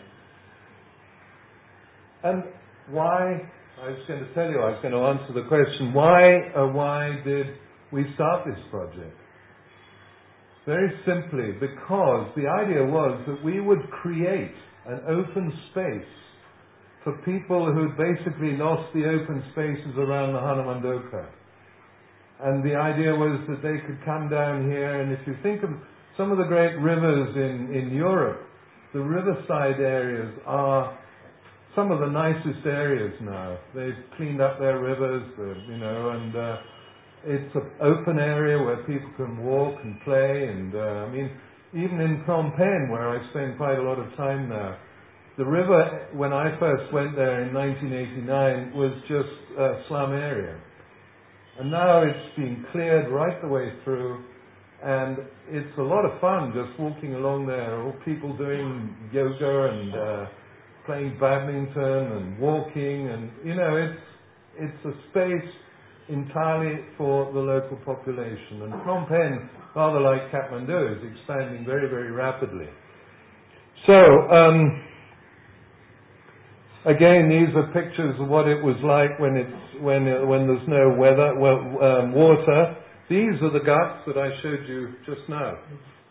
And why, I was going to tell you, I was going to answer the question, why did we start this project? Very simply, because the idea was that we would create an open space for people who basically lost the open spaces around the Hanumandoka. And the idea was that they could come down here, and if you think of some of the great rivers in Europe, the riverside areas are some of the nicest areas now. They've cleaned up their rivers, and it's an open area where people can walk and play, and I mean, even in Phnom Penh, where I spend quite a lot of time now, the river, when I first went there in 1989, was just a slum area. And now it's been cleared right the way through, and it's a lot of fun just walking along there, all people doing yoga and playing badminton and walking, and it's a space entirely for the local population. And Phnom Penh, rather like Kathmandu, is expanding very, very rapidly. So, again, these are pictures of what it was like when there's no water. These are the ghats that I showed you just now.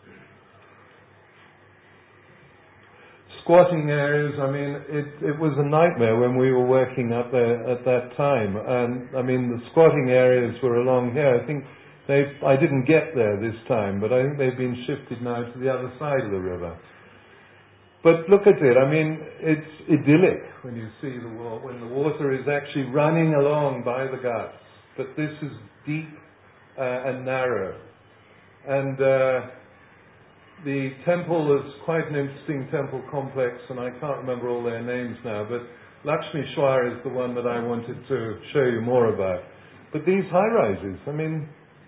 Squatting areas, I mean, it was a nightmare when we were working up there at that time. And I mean, the squatting areas were along here. I think I didn't get there this time, but I think they've been shifted now to the other side of the river. But look at it, I mean, it's idyllic when you see when the water is actually running along by the ghats. But this is deep and narrow. And the temple is quite an interesting temple complex, and I can't remember all their names now, but Lakshmishwar is the one that I wanted to show you more about. But these high-rises, I mean,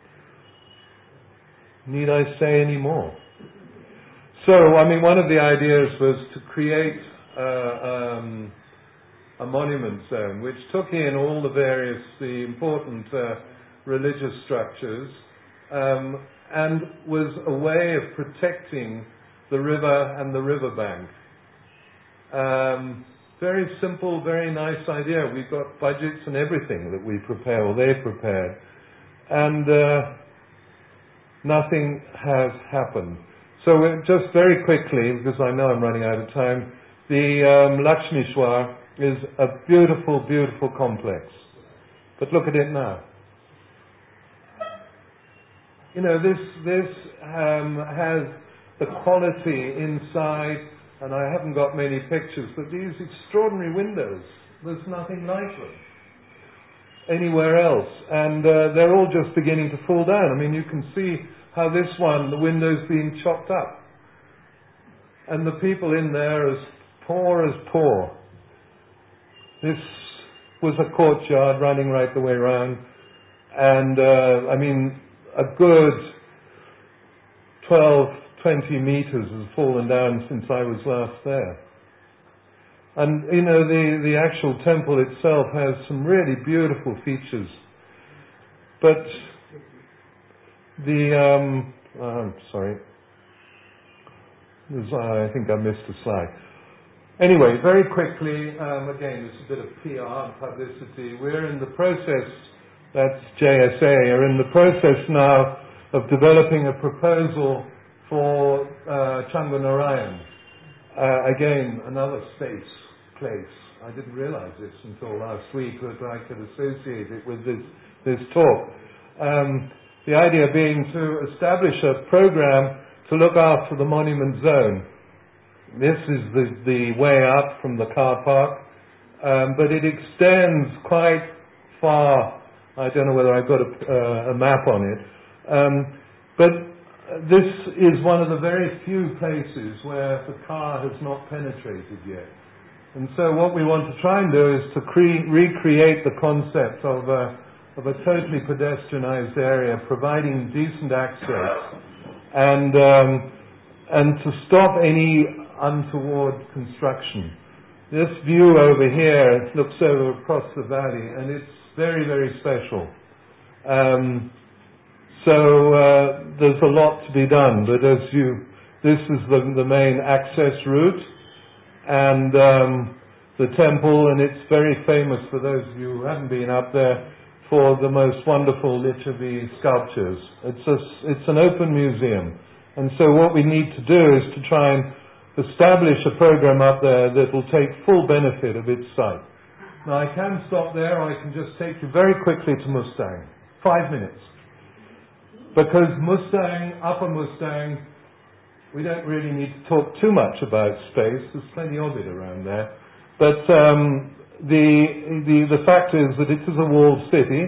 need I say any more? So, I mean, one of the ideas was to create a monument zone, which took in all the important religious structures, and was a way of protecting the river and the riverbank. Very simple, very nice idea. We've got budgets and everything that we prepare, or they prepared. And nothing has happened. So just very quickly, because I know I'm running out of time, the Lakshmishwar is a beautiful, beautiful complex. But look at it now. This has the quality inside, and I haven't got many pictures, but these extraordinary windows, there's nothing like them anywhere else. And they're all just beginning to fall down. I mean, you can see how this one, the window's being chopped up. And the people in there as poor as poor. This was a courtyard running right the way around. And, I mean, a good 12, 20 meters has fallen down since I was last there. And, the actual temple itself has some really beautiful features. But I'm sorry. I think I missed a slide. Anyway, very quickly, again, it's a bit of PR and publicity. We're in the process, that's JSA, are in the process now of developing a proposal for Changanarayan. Again, another space place. I didn't realize this until last week that I could associate it with this talk. The idea being to establish a program to look after the monument zone. This is the way up from the car park, but it extends quite far. I don't know whether I've got a map on it, but this is one of the very few places where the car has not penetrated yet. And so what we want to try and do is to recreate the concept of a totally pedestrianised area, providing decent access, and to stop any untoward construction. This view over here looks over across the valley, and it's very, very special. So there's a lot to be done, but this is the main access route, and the temple, and it's very famous for those of you who haven't been up there, for the most wonderful Licchavi sculptures. It's an open museum, and so what we need to do is to try and establish a program up there that will take full benefit of its site. Now I can stop there, or I can just take you very quickly to Mustang. 5 minutes. Because Mustang, Upper Mustang, we don't really need to talk too much about space. There's plenty of it around there. But the fact is that it is a walled city.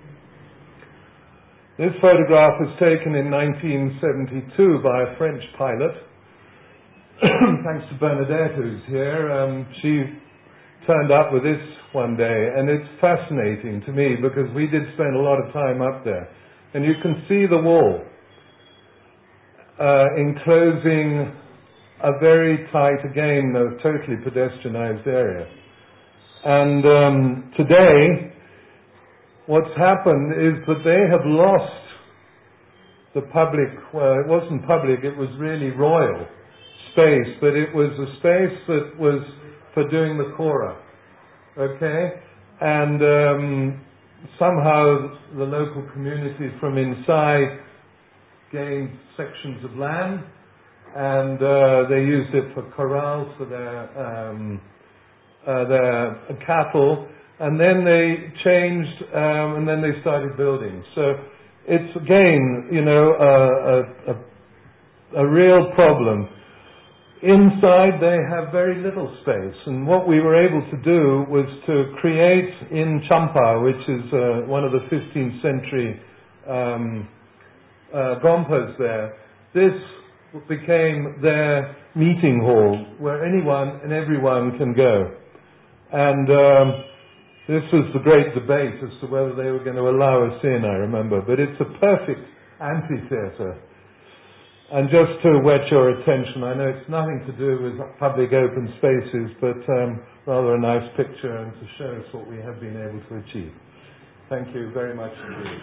This photograph was taken in 1972 by a French pilot. Thanks to Bernadette, who's here. She turned up with this one day, and it's fascinating to me because we did spend a lot of time up there. And you can see the wall enclosing a very tight, again, totally pedestrianised area. And today, what's happened is that they have lost the public, well, it wasn't public, it was really royal space, but it was a space that was for doing the Kora. Okay? And somehow the local community from inside gained sections of land, and they used it for corrals for their cattle, and then they changed, and then they started building. So it's again, a real problem. Inside they have very little space, and what we were able to do was to create in Champa, which is one of the 15th century gompas there, this became their meeting hall where anyone and everyone can go. And this was the great debate as to whether they were going to allow us in, I remember. But it's a perfect amphitheatre. And just to whet your attention, I know it's nothing to do with public open spaces, but rather a nice picture and to show us what we have been able to achieve. Thank you very much indeed.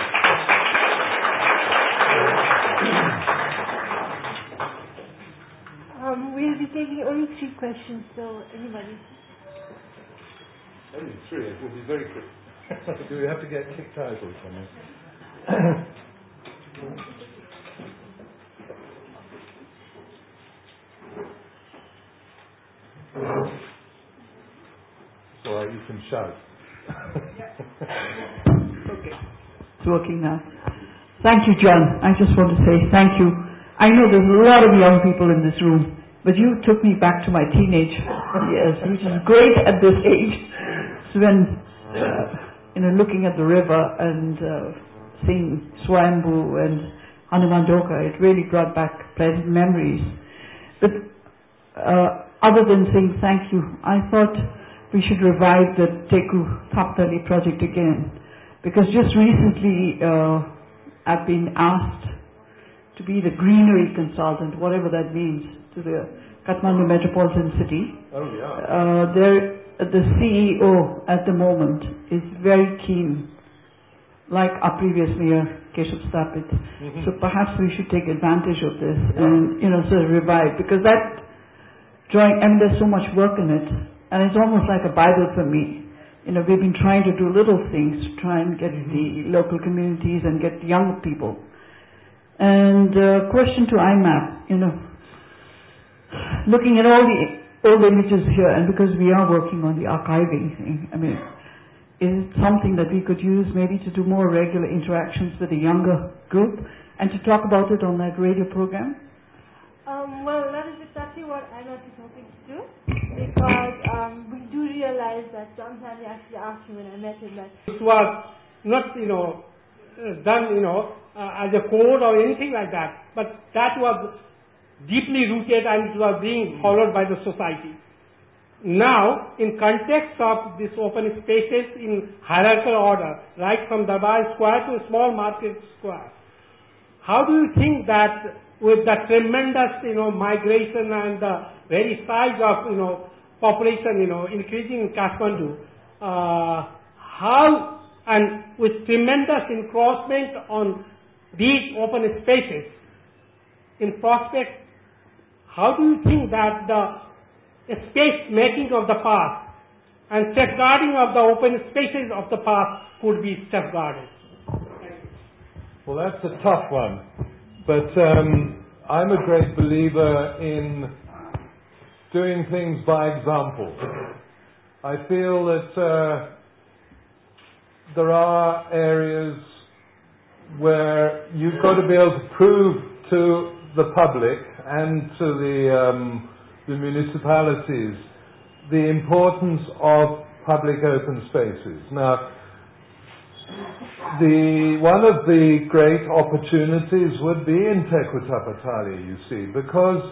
We'll be taking only 3 questions, so anybody. Only 3, it will be very quick. Do we have to get kicked out or something? Or you can shout. Okay. It's working now. Thank you, John. I just want to say thank you. I know there's a lot of young people in this room, but you took me back to my teenage years, which is great at this age. So when, looking at the river and seeing Swayambhu and Hanumandoka, it really brought back pleasant memories. But other than saying thank you, I thought we should revive the Teku Thaptali project again, because just recently I've been asked to be the greenery consultant, whatever that means, to the Kathmandu Metropolitan City. Oh, yeah. The CEO at the moment is very keen, like our previous mayor, Keshav Stapit. Mm-hmm. So perhaps we should take advantage of this and, sort of revive, because that there's so much work in it, and it's almost like a Bible for me. You know, we've been trying to do little things to try and get the local communities and get young people. And question to IMAP, you know, looking at all the old images here, and because we are working on the archiving thing, I mean, is it something that we could use maybe to do more regular interactions with a younger group and to talk about it on that radio program? Well, that is exactly what IMAP is hoping to do, because we do realize that John Stanley actually asked me when I met him that it was not, done, as a code or anything like that, but that was deeply rooted and it was being followed by the society. Now, in context of this open spaces in hierarchical order, right from Darbar Square to small market square, how do you think that with the tremendous, migration and the very size of, population, increasing in Kathmandu, how, and with tremendous encroachment on these open spaces, in prospect, how do you think that the space making of the past and safeguarding of the open spaces of the past could be safeguarded? Well, that's a tough one, but I'm a great believer in doing things by example. I feel that there are areas where you've got to be able to prove to the public and to the municipalities the importance of public open spaces. Now, one of the great opportunities would be in Tekuta-Patali, you see, because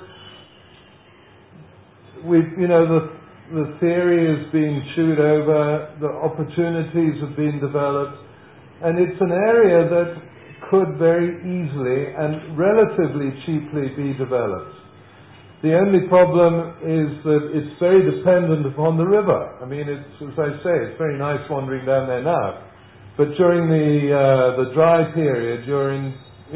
the theory is being chewed over, the opportunities have been developed, and it's an area that could very easily and relatively cheaply be developed. The only problem is that it's very dependent upon the river. I mean, it's, as I say, it's very nice wandering down there now, but during the dry period, during,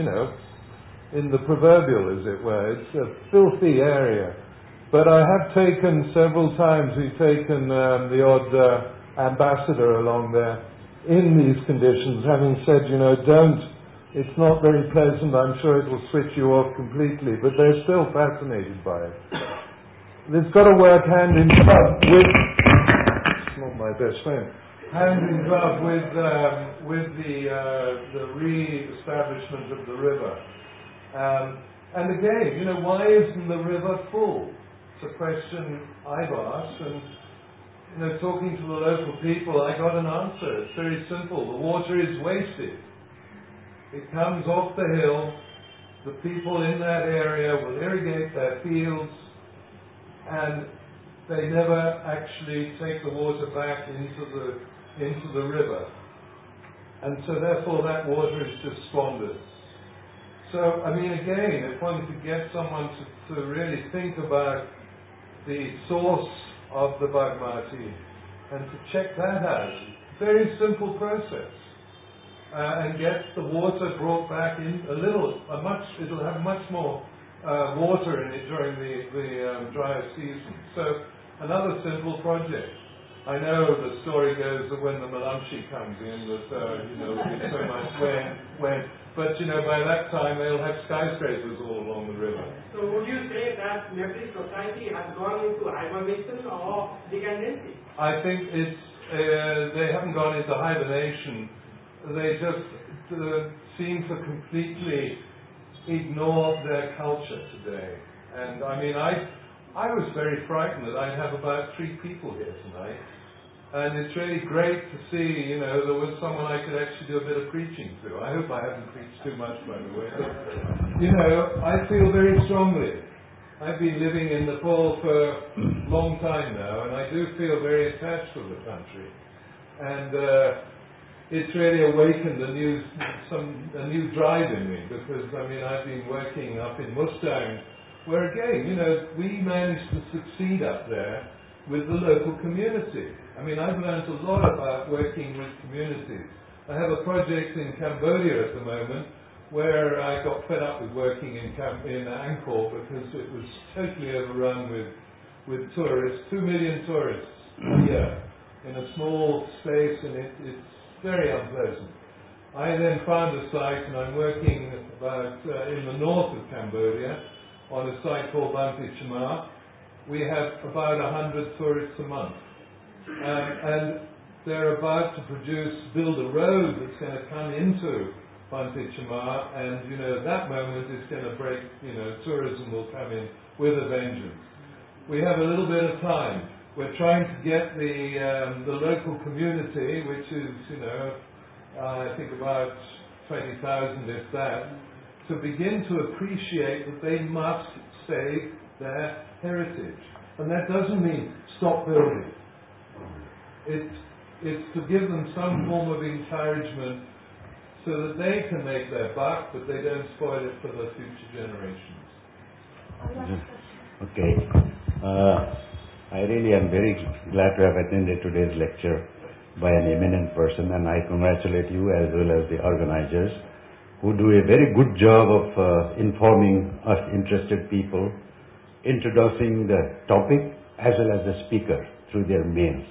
in the proverbial, as it were, it's a filthy area. But I have taken several times, we've taken the odd ambassador along there in these conditions, having said, it's not very pleasant, I'm sure it will switch you off completely, but they're still fascinated by it. It's got to work hand in glove with, it's not my best friend, hand in glove with the re-establishment of the river. And again, why isn't the river full? It's a question I've asked, and talking to the local people, I got an answer. It's very simple. The water is wasted. It comes off the hill. The people in that area will irrigate their fields, and they never actually take the water back into the river. And so therefore that water is just squandered. So, again, if one could get someone to really think about the source of the Bagmati and to check that out, very simple process. And get the water brought back in it'll have much more water in it during the drier season. So another simple project. I know the story goes that when the Malamshi comes in that there'll be so much when but by that time they'll have skyscrapers all along the river. So would you say that Nepalese society has gone into hibernation or decadency? I think they haven't gone into hibernation. They just seem to completely ignore their culture today. And I was very frightened that I'd have about 3 people here tonight. And it's really great to see, there was someone I could actually do a bit of preaching to. I hope I haven't preached too much, by the way. But, I feel very strongly. I've been living in Nepal for a long time now, and I do feel very attached to the country. And it's really awakened a new drive in me, because I've been working up in Mustang, where again, we managed to succeed up there with the local community. I've learned a lot about working with communities. I have a project in Cambodia at the moment where I got fed up with working in Angkor because it was totally overrun with with tourists, 2 million tourists a year in a small space, and it's very unpleasant. I then found a site, and I'm working about in the north of Cambodia on a site called Banteay Chmar. We have about 100 tourists a month, and they're about to build a road that's going to come into Banteay Chmar, and at that moment it's going to break. Tourism will come in with a vengeance. We have a little bit of time. We're trying to get the local community, which is I think about 20,000, if that, to begin to appreciate that they must save their heritage, and that doesn't mean stop building. It's to give them some form of encouragement so that they can make their buck, but they don't spoil it for the future generations. Okay. I really am very glad to have attended today's lecture by an eminent person, and I congratulate you as well as the organizers, who do a very good job of informing us interested people, introducing the topic as well as the speaker through their mails.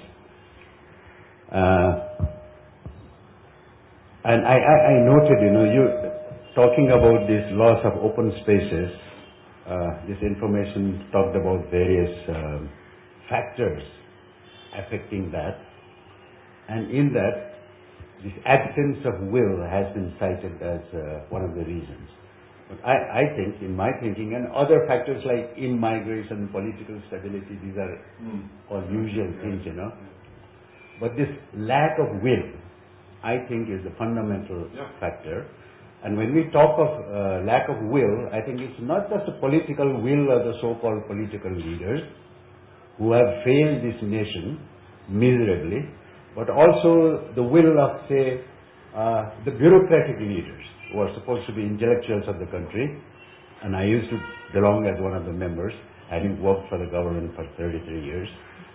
And I noted, you talking about this loss of open spaces, this information talked about various factors affecting that, and in that, this absence of will has been cited as one of the reasons. But I think, in my thinking, and other factors like in-migration, political stability, these are all usual things, But this lack of will, I think, is the fundamental factor. And when we talk of lack of will, I think it's not just the political will of the so-called political leaders who have failed this nation miserably, but also the will of, say, the bureaucratic leaders who are supposed to be intellectuals of the country. And I used to belong as one of the members, having worked for the government for 33 years.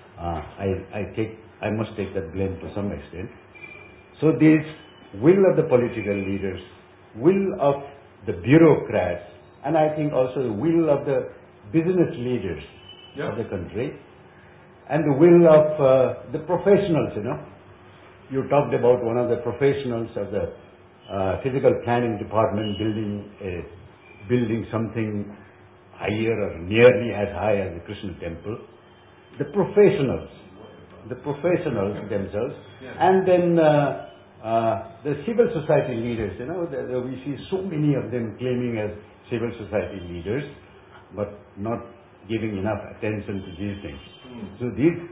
I must take that blame to some extent. So this will of the political leaders, will of the bureaucrats, and I think also the will of the business leaders of the country, and the will of the professionals, You talked about one of the professionals of the physical planning department building something higher or nearly as high as the Krishna temple. The professionals themselves, and then the civil society leaders, we see so many of them claiming as civil society leaders, but not giving enough attention to these things. So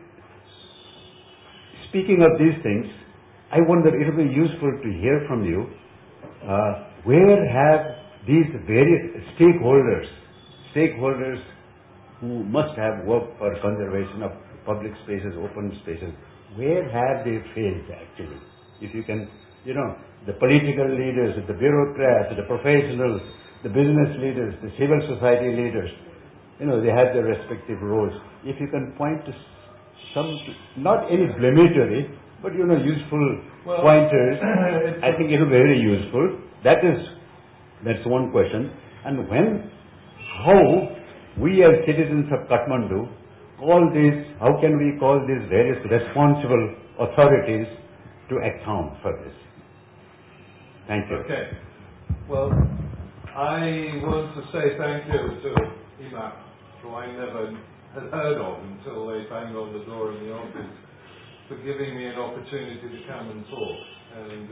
speaking of these things, I wonder, it will be useful to hear from you, where have these various stakeholders who must have worked for conservation of public spaces, open spaces, where have they failed actually? If you can, the political leaders, the bureaucrats, the professionals, the business leaders, the civil society leaders, they have their respective roles. If you can point to some, not any blamatory, but useful pointers, I think it will be very useful. That's one question. And how we as citizens of Kathmandu how can we call these various responsible authorities to account for this? Thank you. Okay. Well, I want to say thank you to IMAP, who I never had heard of until they banged on the door in the office, for giving me an opportunity to come and talk. And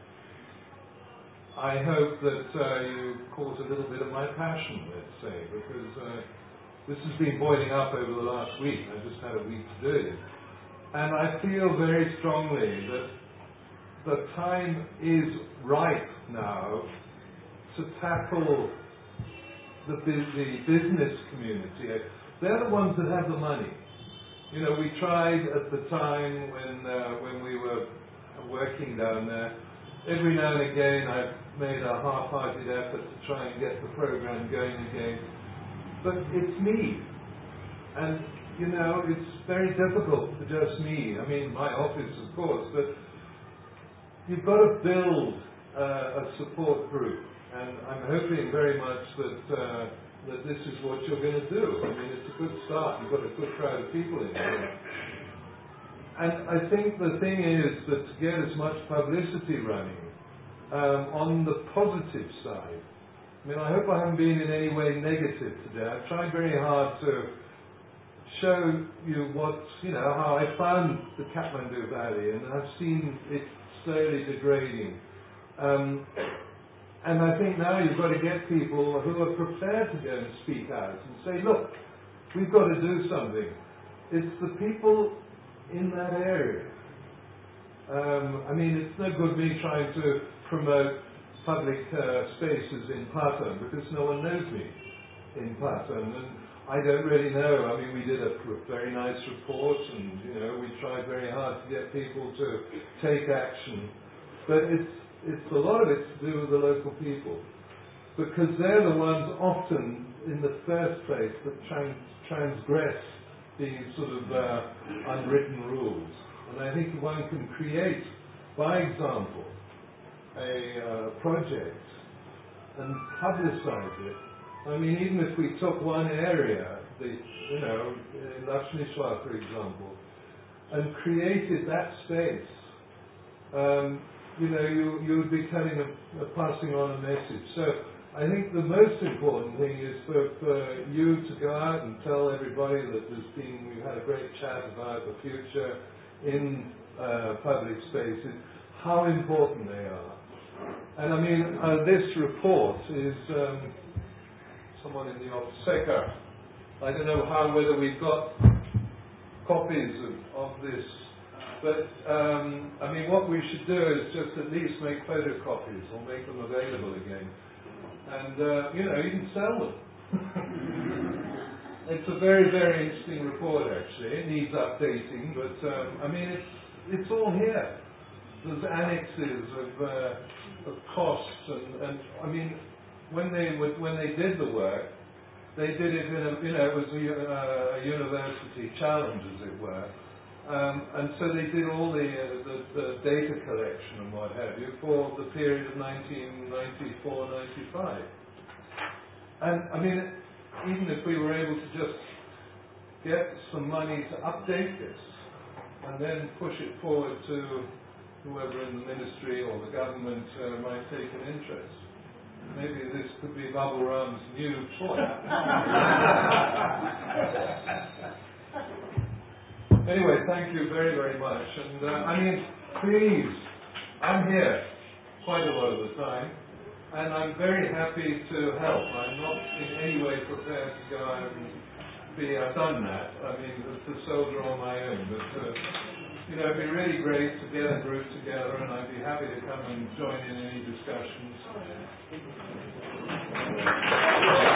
I hope that you caught a little bit of my passion, let's say, because this has been boiling up over the last week. I just had a week to do it. And I feel very strongly that the time is right now to tackle the business community. They're the ones that have the money. We tried at the time when we were working down there. Every now and again I've made a half-hearted effort to try and get the program going again. But it's me. And, it's very difficult for just me. I mean, my office, of course, but you've got to build a support group. And I'm hoping very much that that this is what you're going to do. I mean, it's a good start. You've got a good crowd of people in here. And I think the thing is that to get as much publicity running on the positive side, I mean, I hope I haven't been in any way negative today. I've tried very hard to show you how I found the Kathmandu Valley, and I've seen it slowly degrading. And I think now you've got to get people who are prepared to go and speak out and say, look, we've got to do something. It's the people in that area. I mean, it's no good me trying to promote public spaces in Patong because no one knows me in Patong, and I don't really know. I mean, we did a very nice report, and we tried very hard to get people to take action, but it's a lot of it to do with the local people, because they're the ones often in the first place that transgress these sort of unwritten rules. And I think one can create, by example, a project and publicize it. I mean, even if we took one area, Lakshmishwar, for example, and created that space, you would be passing on a message. So I think the most important thing is for you to go out and tell everybody that we've had a great chat about the future in public spaces, how important they are. And I mean, this report is someone in the office, Sekar. I don't know whether we've got copies of this, but I mean, what we should do is just at least make photocopies or make them available again, and you can sell them. It's a very, very interesting report, actually. It needs updating, but I mean, it's all here. There's annexes of costs, and I mean, when they did the work, they did it in it was a university challenge, as it were, and so they did all the data collection and what have you for the period of 1994-95. And I mean, even if we were able to just get some money to update this and then push it forward to whoever in the ministry or the government might take an interest, maybe this could be Babu Ram's new toy. Anyway, thank you very, very much. And I mean, please, I'm here quite a lot of the time, and I'm very happy to help. I'm not in any way prepared to go out and I've done that. I mean, to soldier on my own, but it'd be really great to get a group together, and I'd be happy to come and join in any discussions.